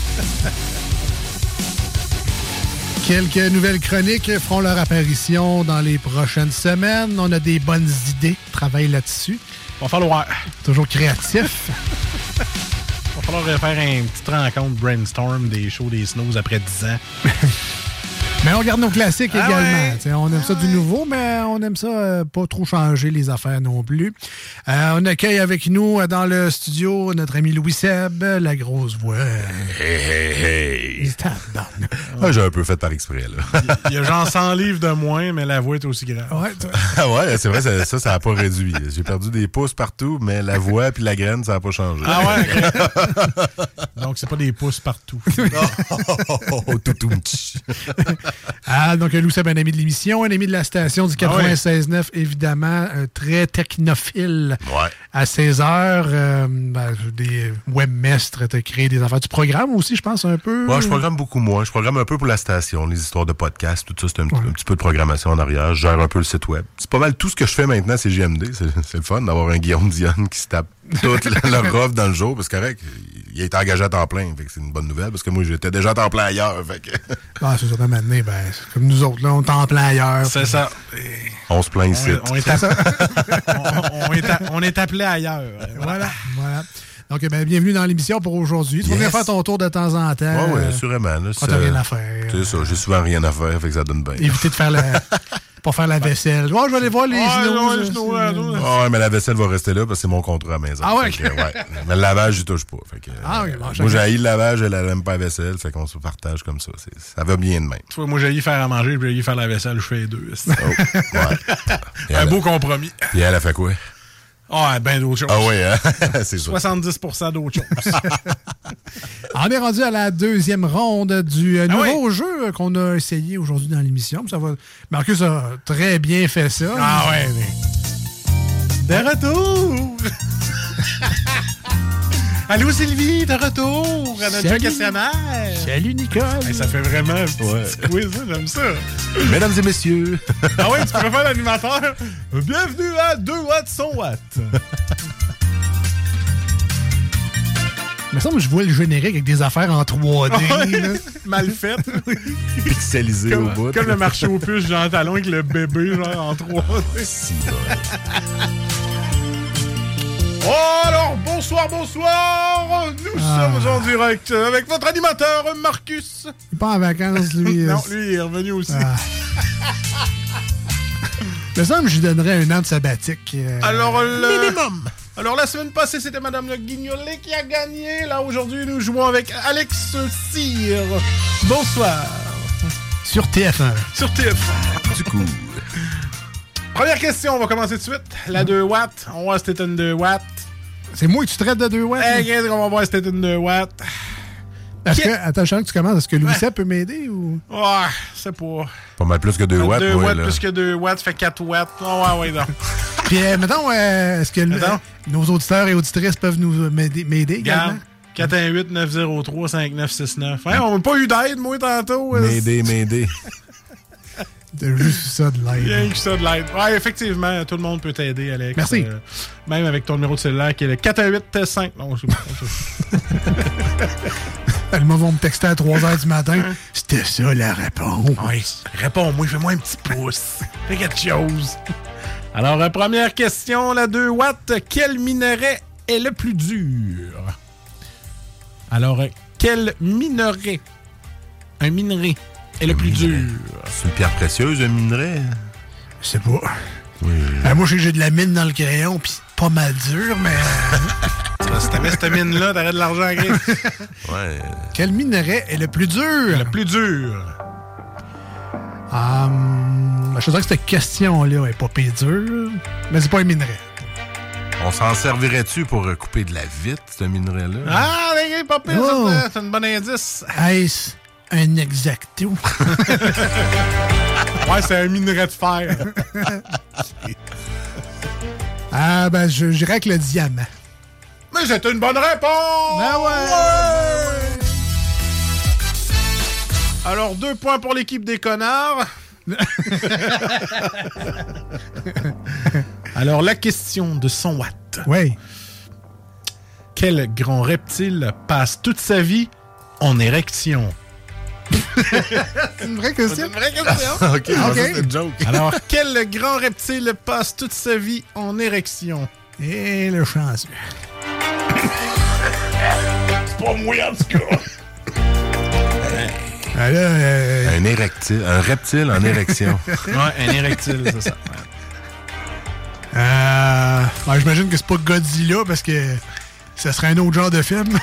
Quelques nouvelles chroniques feront leur apparition dans les prochaines semaines. On a des bonnes idées. Travaille là-dessus. Va falloir. Toujours créatif. Va falloir faire une petite rencontre brainstorm des shows des snooze après 10 ans. Mais on regarde nos classiques également. Ouais. On aime ça du nouveau, mais on aime ça pas trop changer les affaires non plus. On accueille avec nous dans le studio notre ami Louis Seb, la grosse voix. Hey. Ah, j'ai un peu fait par exprès, là. Il y a genre 100 livres de moins, mais la voix est aussi grave. Ouais, c'est vrai, ça n'a pas réduit. J'ai perdu des pouces partout, mais la voix puis la graine, ça n'a pas changé. Ah ouais? Okay. Donc, c'est pas des pouces partout. Toutou. Donc, Lou Seb, un ami de l'émission, un ami de la station du 96.9, évidemment, très technophile. Ouais. À 16h, des webmestres, tu as créé des affaires. Tu programmes aussi, je pense, un peu? Ouais, je programme beaucoup moins. Je programme un peu pour la station, les histoires de podcasts, tout ça. C'est un petit peu de programmation en arrière. Je gère un peu le site web. C'est pas mal tout ce que je fais maintenant, c'est JMD. C'est le fun d'avoir un Guillaume Dionne qui se tape toute leur offre dans le jour. Parce que, correct, il a été engagé à temps plein. Fait que c'est une bonne nouvelle parce que moi, j'étais déjà à temps plein ailleurs. Fait que... c'est ça, maintenant, c'est comme nous autres, là, on est en plein ailleurs. C'est ça. On se plaint ici. On est appelé ailleurs. Voilà. Donc, bienvenue dans l'émission pour aujourd'hui. Tu vas venir faire ton tour de temps en temps. Oui, assurément. Là, quand t'as rien à faire. C'est ça, j'ai souvent rien à faire, fait que ça donne bien. Éviter de faire pas faire la vaisselle. Je vais aller voir les genoux. Ouais, mais la vaisselle va rester là parce que c'est mon contrat à la maison. Ah ouais? Mais le lavage, j'y touche pas. Fait que, moi, j'ai haï le lavage, elle n'aime pas la vaisselle, fait qu'on se partage comme ça. Ça va bien de même. Tu vois, moi, j'ai haï faire à manger, puis j'ai haï faire la vaisselle, je fais les deux. Un beau compromis. Et elle a fait quoi? Ben d'autres choses. Ah oui, hein? C'est ça. 70% d'autres choses. On est rendu à la deuxième ronde du nouveau jeu qu'on a essayé aujourd'hui dans l'émission. Marcus a très bien fait ça. Ah ouais, mais... De retour! Allô Sylvie, de retour à notre jeu questionnaire. Salut Nicole. Ça fait vraiment un petit quiz, j'aime ça. Mesdames et messieurs. Ah oui, tu pourrais faire l'animateur. Bienvenue à 2 watts, 100 watts. Il me semble que je vois le générique avec des affaires en 3D. Mal fait. Pixelisé au bout. Comme le marché aux puces Jean Talon avec le bébé genre en 3D. Si, alors, bonsoir. Nous sommes en direct avec votre animateur, Marcus. Il n'est pas en vacances, lui. Non, lui, il est revenu aussi. Il me semble que je lui donnerais un an de sabbatique. Alors, minimum. Alors, la semaine passée, c'était Madame Le Guignolet qui a gagné. Là, aujourd'hui, nous jouons avec Alex Cyr. Bonsoir. Sur TF1. Sur TF1. Du coup... Première question, on va commencer tout de suite. La 2 watts. On va voir si c'était une 2 watts. C'est moi que tu traites de 2 watts? Qu'est-ce qu'on va voir si c'était une 2 watts? Attends, je sens que tu commences. Est-ce que Louis Sepp peut m'aider ou? Ouais, c'est pas... Pas mal plus que 2 watts. 2 watts là. plus que 2 watts, ça fait 4 watts. Ouais, non. Puis, mettons, est-ce que nos auditeurs et auditrices peuvent nous m'aider également? 418-903-5969. Ouais, on n'a pas eu d'aide, moi, tantôt. M'aider. T'as juste ça de l'aide. Rien que ça de l'aide. Ouais, effectivement, tout le monde peut t'aider, Alex. Merci. Même avec ton numéro de cellulaire qui est le 418-5. Non, c'est bon. Le moment vont me texter à 3h du matin. C'était ça la réponse. Oui, réponds-moi, fais-moi un petit pouce. Fais quelque chose. Alors, première question, la 2 watts. Quel minerai est le plus dur? Alors, quel minerai? Un minerai est le plus dur. C'est une pierre précieuse, un minerai? Je sais pas. Oui. Moi, j'ai de la mine dans le crayon, pis pas mal dur, mais... Si t'avais cette mine-là, t'aurais de l'argent à grille. Ouais. Quel minerai est le plus dur? Le plus dur. Je dirais que cette question-là est pas pire dure, mais c'est pas un minerai. On s'en servirait-tu pour couper de la vitre, ce minerai-là? Ah, mais pas pire, c'est un bon indice. Est-ce un exacto? Ouais, c'est un minerai de fer. Je dirais avec le diamant. Mais c'est une bonne réponse! Ben ouais! Alors, 2 points pour l'équipe des connards. Alors, la question de 100 watts. Oui. Quel grand reptile passe toute sa vie en érection? C'est une vraie question? C'est une vraie question. OK, c'est une joke. Alors, quel grand reptile passe toute sa vie en érection? Et le chanceux. C'est pas moi, en tout cas. Un reptile en érection. Ouais, un érectile, c'est ça. J'imagine que c'est pas Godzilla parce que ça serait un autre genre de film.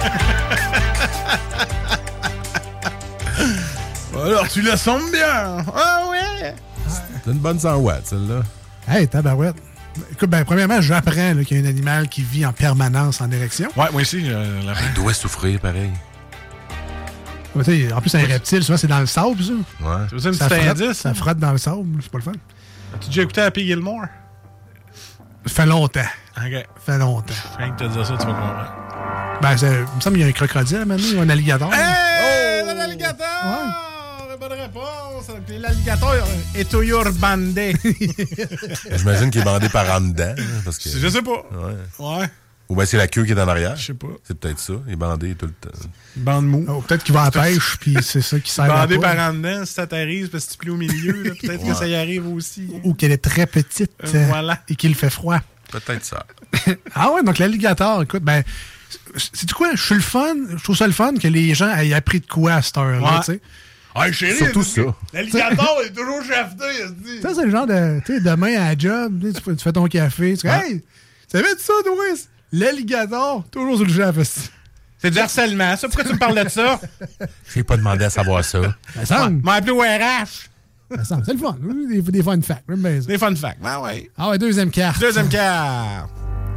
Alors, tu la sens bien. Ah ouais. C'est une bonne 100 watts, celle-là. Hey, tabarouette. Écoute, premièrement, j'apprends qu'il y a un animal qui vit en permanence en érection. Ouais, moi aussi. Il doit souffrir, pareil. En plus, un reptile, souvent, c'est dans le sable, ça. Ouais. C'est un petit indice? Ça frotte dans le sable, c'est pas le fun. As-tu déjà écouté Happy Gilmore? Ça fait longtemps. OK. Ça fait longtemps. Rien que te dire ça, tu vas comprendre. Ben, il me semble qu'il y a un crocodile, maintenant, ou un alligator. Hey! Un alligator! Ouais. Bonne réponse! L'alligator est au bandé. J'imagine qu'il est bandé par en dedans. Parce que... Je sais pas. Ouais. Ou bien c'est la queue qui est en arrière. Je sais pas. C'est peut-être ça. Il est bandé tout le temps. Bande mou. Oh, peut-être qu'il va en pêche, puis c'est ça qui sert à bandé pas. par en dedans, si ça t'arrive, parce que tu plies au milieu, là, peut-être que ça y arrive aussi. Ou qu'elle est très petite voilà. Et qu'il fait froid. Peut-être ça. Ah ouais, donc l'alligator, écoute, ben, c'est quoi? Je trouve ça le fun que les gens aient appris de quoi à cette heure-là, tu sais. Ah, chérie, surtout ça. L'alligator est toujours chafeté, elle se dit. Ça, c'est le genre de, tu sais, demain à la job, tu fais ton café, tu dis, hey, tu savais de ça, Doris? L'alligator, toujours sur le chef. C'est du harcèlement, ça. Pourquoi tu me parles de ça? Je n'ai pas demandé à savoir ça. Ça semble. M'a appelé au RH. Ça semble. C'est le fun. Des fun facts. Des fun facts. Ben ouais. Ah ouais, deuxième carte. Deuxième carte.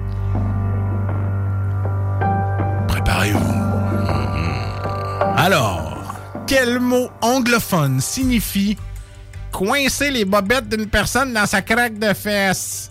Préparez-vous. Alors, quel mot anglophone signifie coincer les bobettes d'une personne dans sa craque de fesses?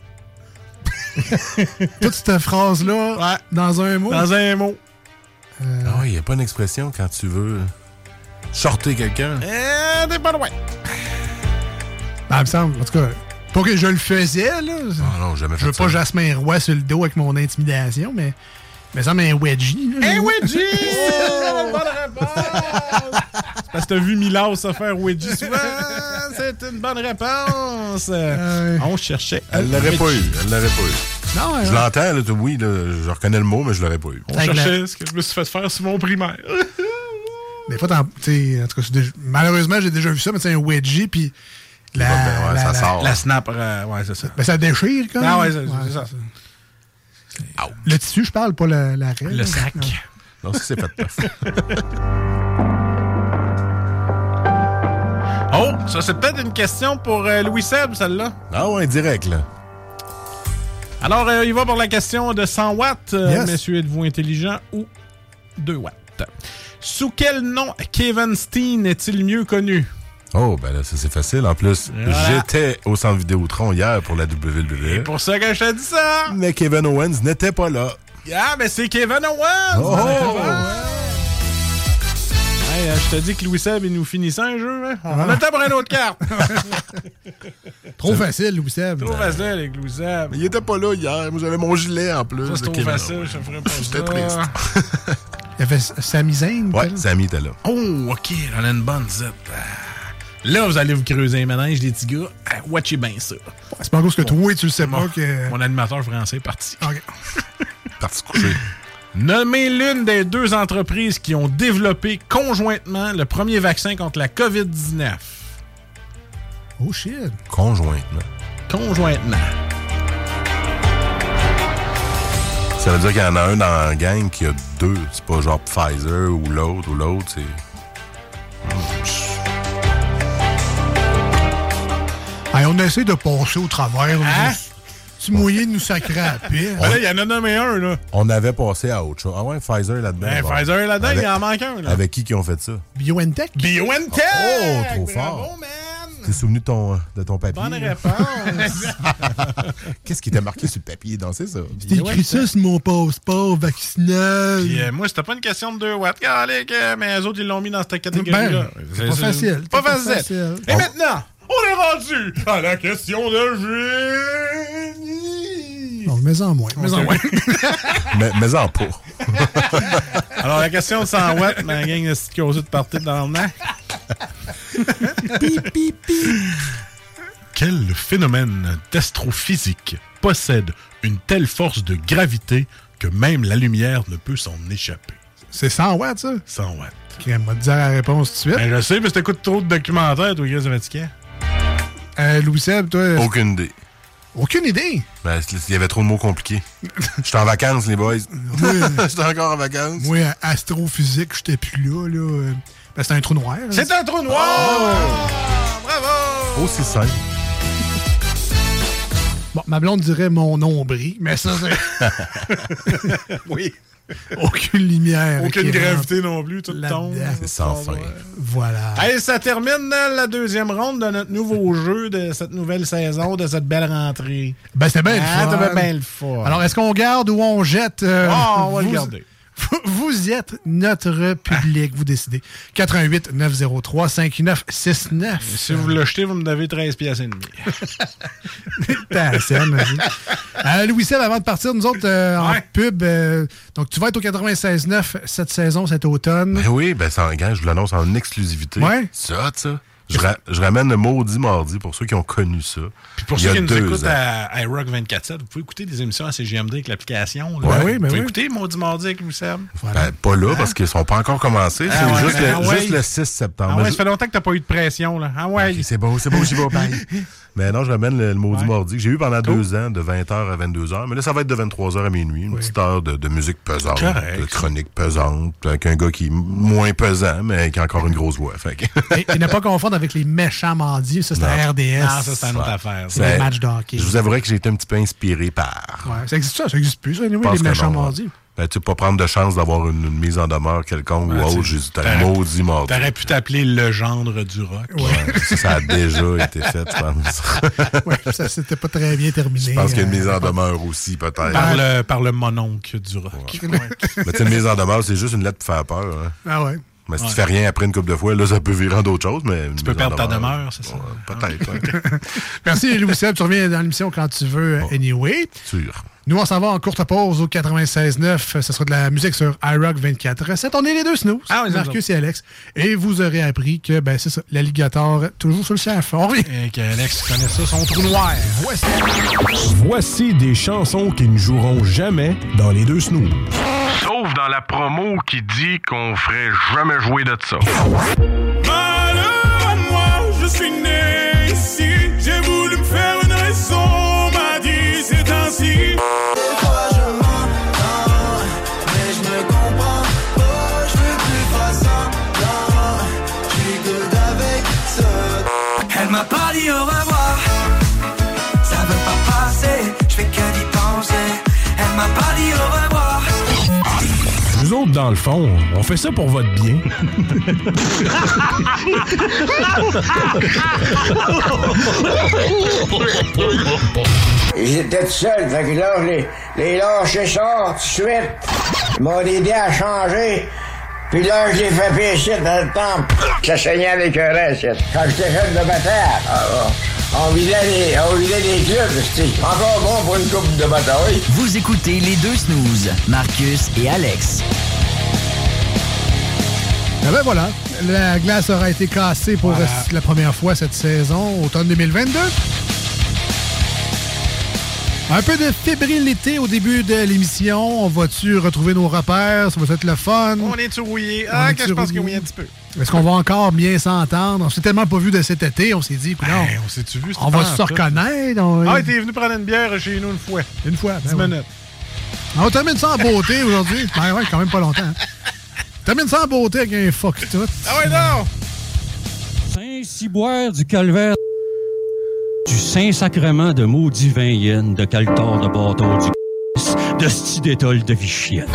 Toute cette phrase-là, dans un mot. Dans un mot. Ah oui, il n'y a pas une expression quand tu veux shorter quelqu'un. T'es pas loin. Ben, il me semble, en tout cas, pas que je le faisais, là. Ah non, jamais fait Je veux ça. pas Jasmin Roy sur le dos avec mon intimidation, mais ça me semble un wedgie. Là, un wedgie! Bonne réponse! Parce que t'as vu Milas se faire wedgie souvent. C'est une bonne réponse. On cherchait. Elle l'aurait pas eu. Elle l'aurait pas eu. Non, je l'entends, là, oui, là, je reconnais le mot, mais je l'aurais pas eu. On cherchait ce que je me suis fait faire sur mon primaire. Des fois, en tout cas, malheureusement, j'ai déjà vu ça, mais c'est un wedgie, puis ça sort. La snap, ouais, c'est ça. Ben, ça déchire, quand même. Ah ouais, c'est ça. Le tissu, je parle, pas la raie. Le sac. Non, ça, c'est pas de tough. Oh, ça, c'est peut-être une question pour Louis Seb, celle-là. Ah ouais, direct, là. Alors, il va pour la question de 100 watts. Yes. Messieurs, êtes-vous intelligent ou 2 watts? Sous quel nom Kevin Steen est-il mieux connu? Oh, ben là, ça, c'est facile. En plus, j'étais au centre Vidéotron hier pour la WWE. C'est pour ça que je t'ai dit ça. Mais Kevin Owens n'était pas là. Ah, ben c'est Kevin Owens! Oh! Hey, je te dis que Louis Seb, il nous finissait un jeu. Hein? On a le temps pour une autre carte. Trop facile, Louis Seb. Trop facile avec Louis Seb. Mais il était pas là hier. Moi, j'avais mon gilet en plus. Ça, c'est trop facile. Je ferais pas ça. J'étais triste. Il y avait Sami Zayn. Ouais, Sami était là. Oh, OK. On a une bonne zip. Là, vous allez vous creuser un ménage, les petits gars. Watchez bien ça. C'est pas à cause que toi, tu le sais pas que... Mon animateur français est parti. OK. Parti coucher. Nommez l'une des deux entreprises qui ont développé conjointement le premier vaccin contre la COVID-19. Oh shit. Conjointement. Ça veut dire qu'il y en a un dans la gang qui a deux. C'est pas genre Pfizer ou l'autre, c'est... Hey, on essaie de passer au travers. Tu mouillé de nous sacrer à la paix. Il y en a nommé un, là. On avait passé à autre chose. Ah ouais, Pfizer là-dedans. Pfizer est là-dedans, il en manque un, là. Avec qui ont fait ça? BioNTech. BioNTech! Oh, trop fort. Bravo, man! T'es souvenu de ton papier? Bonne réponse. Qu'est-ce qui était marqué sur le papier? Non, c'est ça. C'était écrit ça sur mon passeport vaccinal. Puis moi, c'était pas une question de 2 watts. Mais les autres, ils l'ont mis dans cette catégorie-là. C'est pas facile. Pas facile. Et maintenant, on est rendu à la question de génie. Non, mets-en moins. Mais en pas. Alors, la question de 100 watts, ma gang de petites causes de partir dans le nac. Quel phénomène d'astrophysique possède une telle force de gravité que même la lumière ne peut s'en échapper? C'est 100 watts, ça? 100 watts. Okay, on va te dire la réponse tout de suite. Ben, je sais, mais si t'écoutes trop de documentaires, toi, Chris Vatican. Louis Seb, toi... Aucune idée. Aucune idée? Ben, il y avait trop de mots compliqués. J'étais en vacances, les boys. J'étais encore en vacances. Moi, astrophysique, j'étais plus là. Ben, c'est un trou noir. C'est un trou noir! Oh! Bravo! Aussi simple. Bon, ma blonde dirait mon nombril, mais ça, c'est... Oui. Aucune lumière. Aucune qui gravité rentre non plus, tout tombe. C'est sans fin. Voilà. Hey, ça termine la deuxième ronde de notre nouveau jeu, de cette nouvelle saison, de cette belle rentrée. Ben, c'était bien le fun. C'était bien le fun. Alors, est-ce qu'on garde ou on jette? On va le garder. Vous êtes notre public, vous décidez. 88 903 5969. Si vous le jetez, vous me devez 13 piastres et demi. T'as la scène, vas-y. Louis-Seb, avant de partir, nous autres, en pub, donc tu vas être au 96.9 cette saison, cet automne. Ben oui, ben je vous l'annonce en exclusivité. Ouais. Ça. Je ramène le Maudit Mardi pour ceux qui ont connu ça. Puis pour ceux qui nous écoutent à iRock 24/7, vous pouvez écouter des émissions à CGMD avec l'application. Là. Oui, vous pouvez écouter Maudit Mardi avec Louis-Seb. Voilà. Pas là, parce qu'ils ne sont pas encore commencés. C'est juste le 6 septembre. Ça fait longtemps que tu n'as pas eu de pression. Là. Ah ouais. Okay, c'est beau, j'y vais pas. Mais non, je ramène le Maudit Mardi que j'ai eu pendant 2 ans, de 20h à 22h. Mais là, ça va être de 23h à minuit. Une petite heure de musique pesante, de chronique pesante, avec un gars qui est moins pesant, mais qui a encore une grosse voix. Et ne pas confondre avec les méchants mardis. Ça, c'est la RDS. Ah, ça, c'est une autre affaire. C'est les matchs de hockey. Je vous avouerai que j'ai été un petit peu inspiré par... Ouais, ça existe plus, ça, les méchants mardis. Ben, tu peux pas prendre de chance d'avoir une mise en demeure quelconque ou autre. J'ai dit, t'as Maudit Mardi. T'aurais pu t'appeler le gendre du rock. Ouais, ça a déjà été fait, je pense. Oui, ça s'était pas très bien terminé. Je pense qu'il y a une mise en demeure aussi, peut-être. Par le mononcle du rock. Ouais. Mais tu sais, une mise en demeure, c'est juste une lettre pour faire peur. Hein. Ah ouais. Mais si tu fais rien après une couple de fois, là, ça peut virer en d'autres choses. Mais tu peux perdre ta demeure, c'est ça? Peut-être. Merci, Louis-Seb. Tu reviens dans l'émission quand tu veux, anyway. Sûr. Nous, on s'en va en courte pause au 96.9. Ce sera de la musique sur iRock 24/7. On est les deux snooze, Marcus et Alex. Et vous aurez appris que, ben, c'est ça, l'alligator, toujours sur le chef. On revient. Et qu'Alex connaît ça, son trou noir. Voici des chansons qui ne joueront jamais dans les deux snooze. Sauf dans la promo qui dit qu'on ferait jamais jouer de ça. Malheur à moi, je suis né ici. J'ai voulu me faire une raison, m'a dit c'est ainsi. Des fois je m'entends, mais je me comprends pas. Je veux plus faire semblant. J'suis good avec ça. Elle m'a pas dit au revoir. Ça veut pas passer, je fais que d'y penser. Elle m'a pas dit au revoir. Nous autres, dans le fond, on fait ça pour votre bien. J'étais tout seul, fait que là, les lâchais ça tout de suite. Ils m'ont aidé à changer. Puis là, je l'ai fait pécher dans le temple. Ça saignait avec un reste. Quand j'étais jeune de bataille, on vidait les clubs. C'était encore bon pour une coupe de bataille. Vous écoutez les deux snooze, Marcus et Alex. Ah ben voilà, la glace aura été cassée pour la première fois cette saison, automne 2022. Un peu de fébrilité au début de l'émission. On va-tu retrouver nos repères? Ça va être le fun. On est-tu rouillé? Ah, que je pense qu'il rouillé un petit peu. Est-ce qu'on va encore bien s'entendre? On s'est tellement pas vu de cet été, on s'est dit, non, on s'est-tu vu? On va se reconnaître. Ah, t'es venu prendre une bière chez nous une fois. Une fois, 10 minutes. On termine ça en beauté aujourd'hui. Ben ouais, quand même pas longtemps. Hein. Termine ça en beauté avec un fuck tout. Ah ouais, non! Saint-Cyboire du Calvaire du Saint-Sacrement de maudit vin yen de Caltor de bâton du de sti d'étole de Vichienne.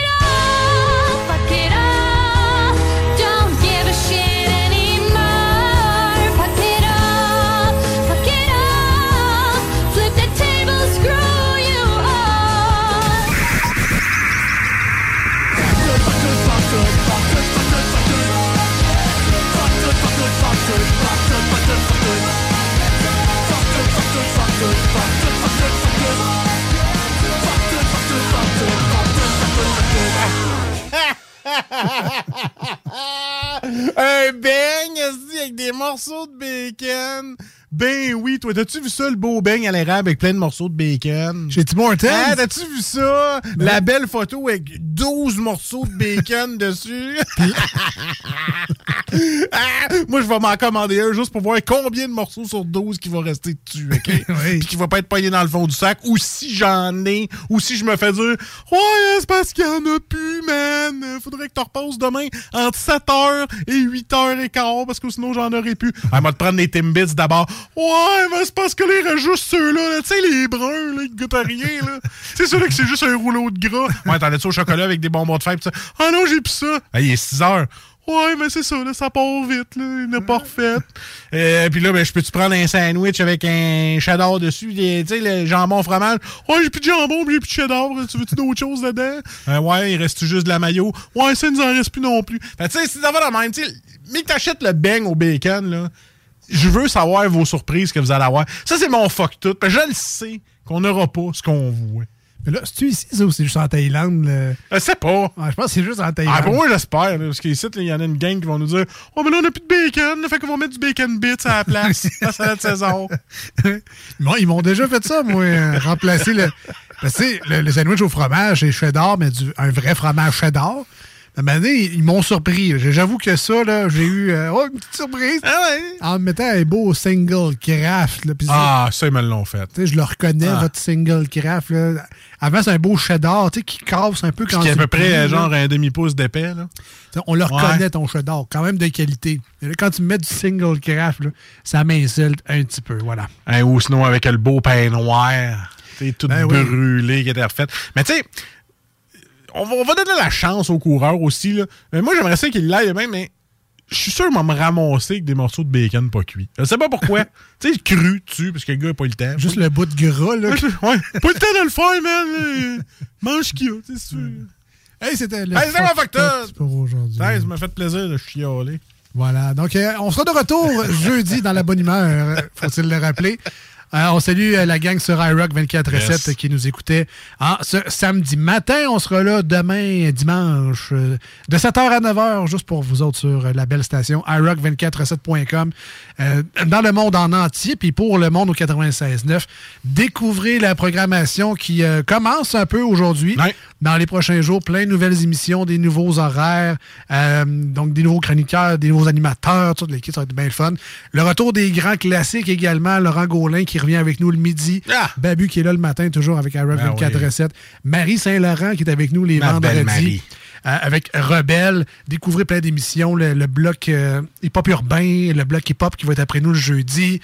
Un beigne avec des morceaux de bacon. Ben oui, toi, t'as-tu vu ça, le beau beigne à l'érable avec plein de morceaux de bacon? Chez Tim Hortons? Ah, t'as-tu vu ça? Ben. La belle photo avec 12 morceaux de bacon dessus. Moi, je vais m'en commander un juste pour voir combien de morceaux sur 12 qui vont rester dessus, OK? Oui. Puis qui va pas être pogné dans le fond du sac. Ou si j'en ai, ou si je me fais dire « Ouais, c'est parce qu'il y en a plus, man! Faudrait que tu reposes demain entre 7h et 8h15 parce que sinon j'en aurais plus. » Elle m'a te prendre des Timbits d'abord. Ouais, mais c'est parce que là, il reste juste ceux-là, tu sais, les bruns, là, ils goûtent à rien, là. C'est ceux-là que c'est juste un rouleau de gras. Ouais, t'en as-tu au chocolat avec des bonbons de fèves, pis ça? Ah non, j'ai plus ça. Ah, il est 6 heures. Ouais, mais c'est ça, là, ça part vite, là, il n'est pas refait. Puis là, ben, je peux-tu prendre un sandwich avec un cheddar dessus, tu sais, le jambon fromage? Ouais, j'ai plus de jambon, j'ai plus de cheddar, tu veux-tu d'autres choses dedans? Ouais, il reste juste de la mayo? Ouais, ça, il nous en reste plus non plus. Fait tu sais, c'est d'abord la même, tu sais, mais que t'achètes le beigne au bacon, là, je veux savoir vos surprises que vous allez avoir. Ça, c'est mon fuck tout, parce que je le sais qu'on n'aura pas ce qu'on voit. Mais là, c'est-tu ici, ça, ou c'est juste en Thaïlande? Je sais pas. Ah, je pense que c'est juste en Thaïlande. Ah, pour moi, j'espère. Là, parce qu'ici, il y en a une gang qui vont nous dire « Oh, mais là, on n'a plus de bacon. Là, fait qu'on va mettre du bacon bits à la place. La salade César. » Bon, ils m'ont déjà fait ça, moi. Remplacer le... Tu sais, le sandwich au fromage, c'est cheddar, mais un vrai fromage cheddar. À un moment donné, ils m'ont surpris. J'avoue que ça, là, j'ai eu une petite surprise. Ah ouais. En me mettant un beau single craft. Là, ça, ils me l'ont fait. Je le reconnais, votre single craft. Là. Avant, c'est un beau cheddar qui casse un peu quand c'est à peu près genre un demi-pouce d'épais. Là. On le reconnaît, ton cheddar. Quand même de qualité. Et là, quand tu mets du single craft, là, ça m'insulte un petit peu. Voilà. Ou sinon, avec le beau pain noir. Tout brûlé qui était refait. Mais tu sais... On va donner la chance aux coureurs aussi. Là. Mais moi, j'aimerais ça qu'il l'aille même, mais je suis sûr qu'il va me ramasser avec des morceaux de bacon pas cuits. Je sais pas pourquoi. Tu sais, cru dessus, parce que le gars n'a pas eu le temps. Juste le bout de gras, là. Ouais. Pas le temps de le faire, man. Mange ce qu'il y a, c'est sûr. Hey, c'était le c'est mon facteur pour aujourd'hui. Ça m'a fait plaisir de chialer. Voilà. Donc, on sera de retour jeudi dans la bonne humeur, faut-il le rappeler. On salue la gang sur iRock 24/7 qui nous écoutait. Ce samedi matin, on sera là demain, dimanche, de 7h à 9h, juste pour vous autres sur la belle station iRock247.com. Dans le monde en entier, puis pour le monde au 96.9, découvrez la programmation qui commence un peu aujourd'hui. Ouais. Dans les prochains jours, plein de nouvelles émissions, des nouveaux horaires, donc des nouveaux chroniqueurs, des nouveaux animateurs, toute l'équipe, ça va être bien le fun. Le retour des grands classiques également, Laurent Gaulin qui revient avec nous le midi. Babu qui est là le matin, toujours avec iRock 24/7. Marie Saint-Laurent qui est avec nous les vendredis. Avec Rebelle, découvrez plein d'émissions, le bloc hip-hop urbain, le bloc hip-hop qui va être après nous le jeudi.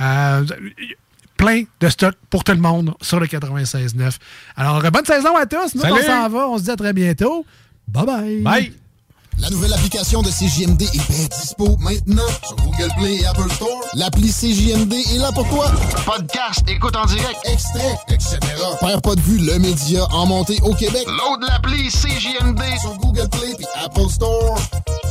Plein de stocks pour tout le monde sur le 96.9. Alors, bonne saison à tous. Nous, on s'en va. On se dit à très bientôt. Bye-bye. Bye. La nouvelle application de CJMD est bien dispo maintenant sur Google Play et Apple Store. L'appli CJMD est là pour toi. Podcast, écoute en direct, extrait, etc. Perds pas de vue, le média en montée au Québec. Load l'appli CJMD sur Google Play et Apple Store.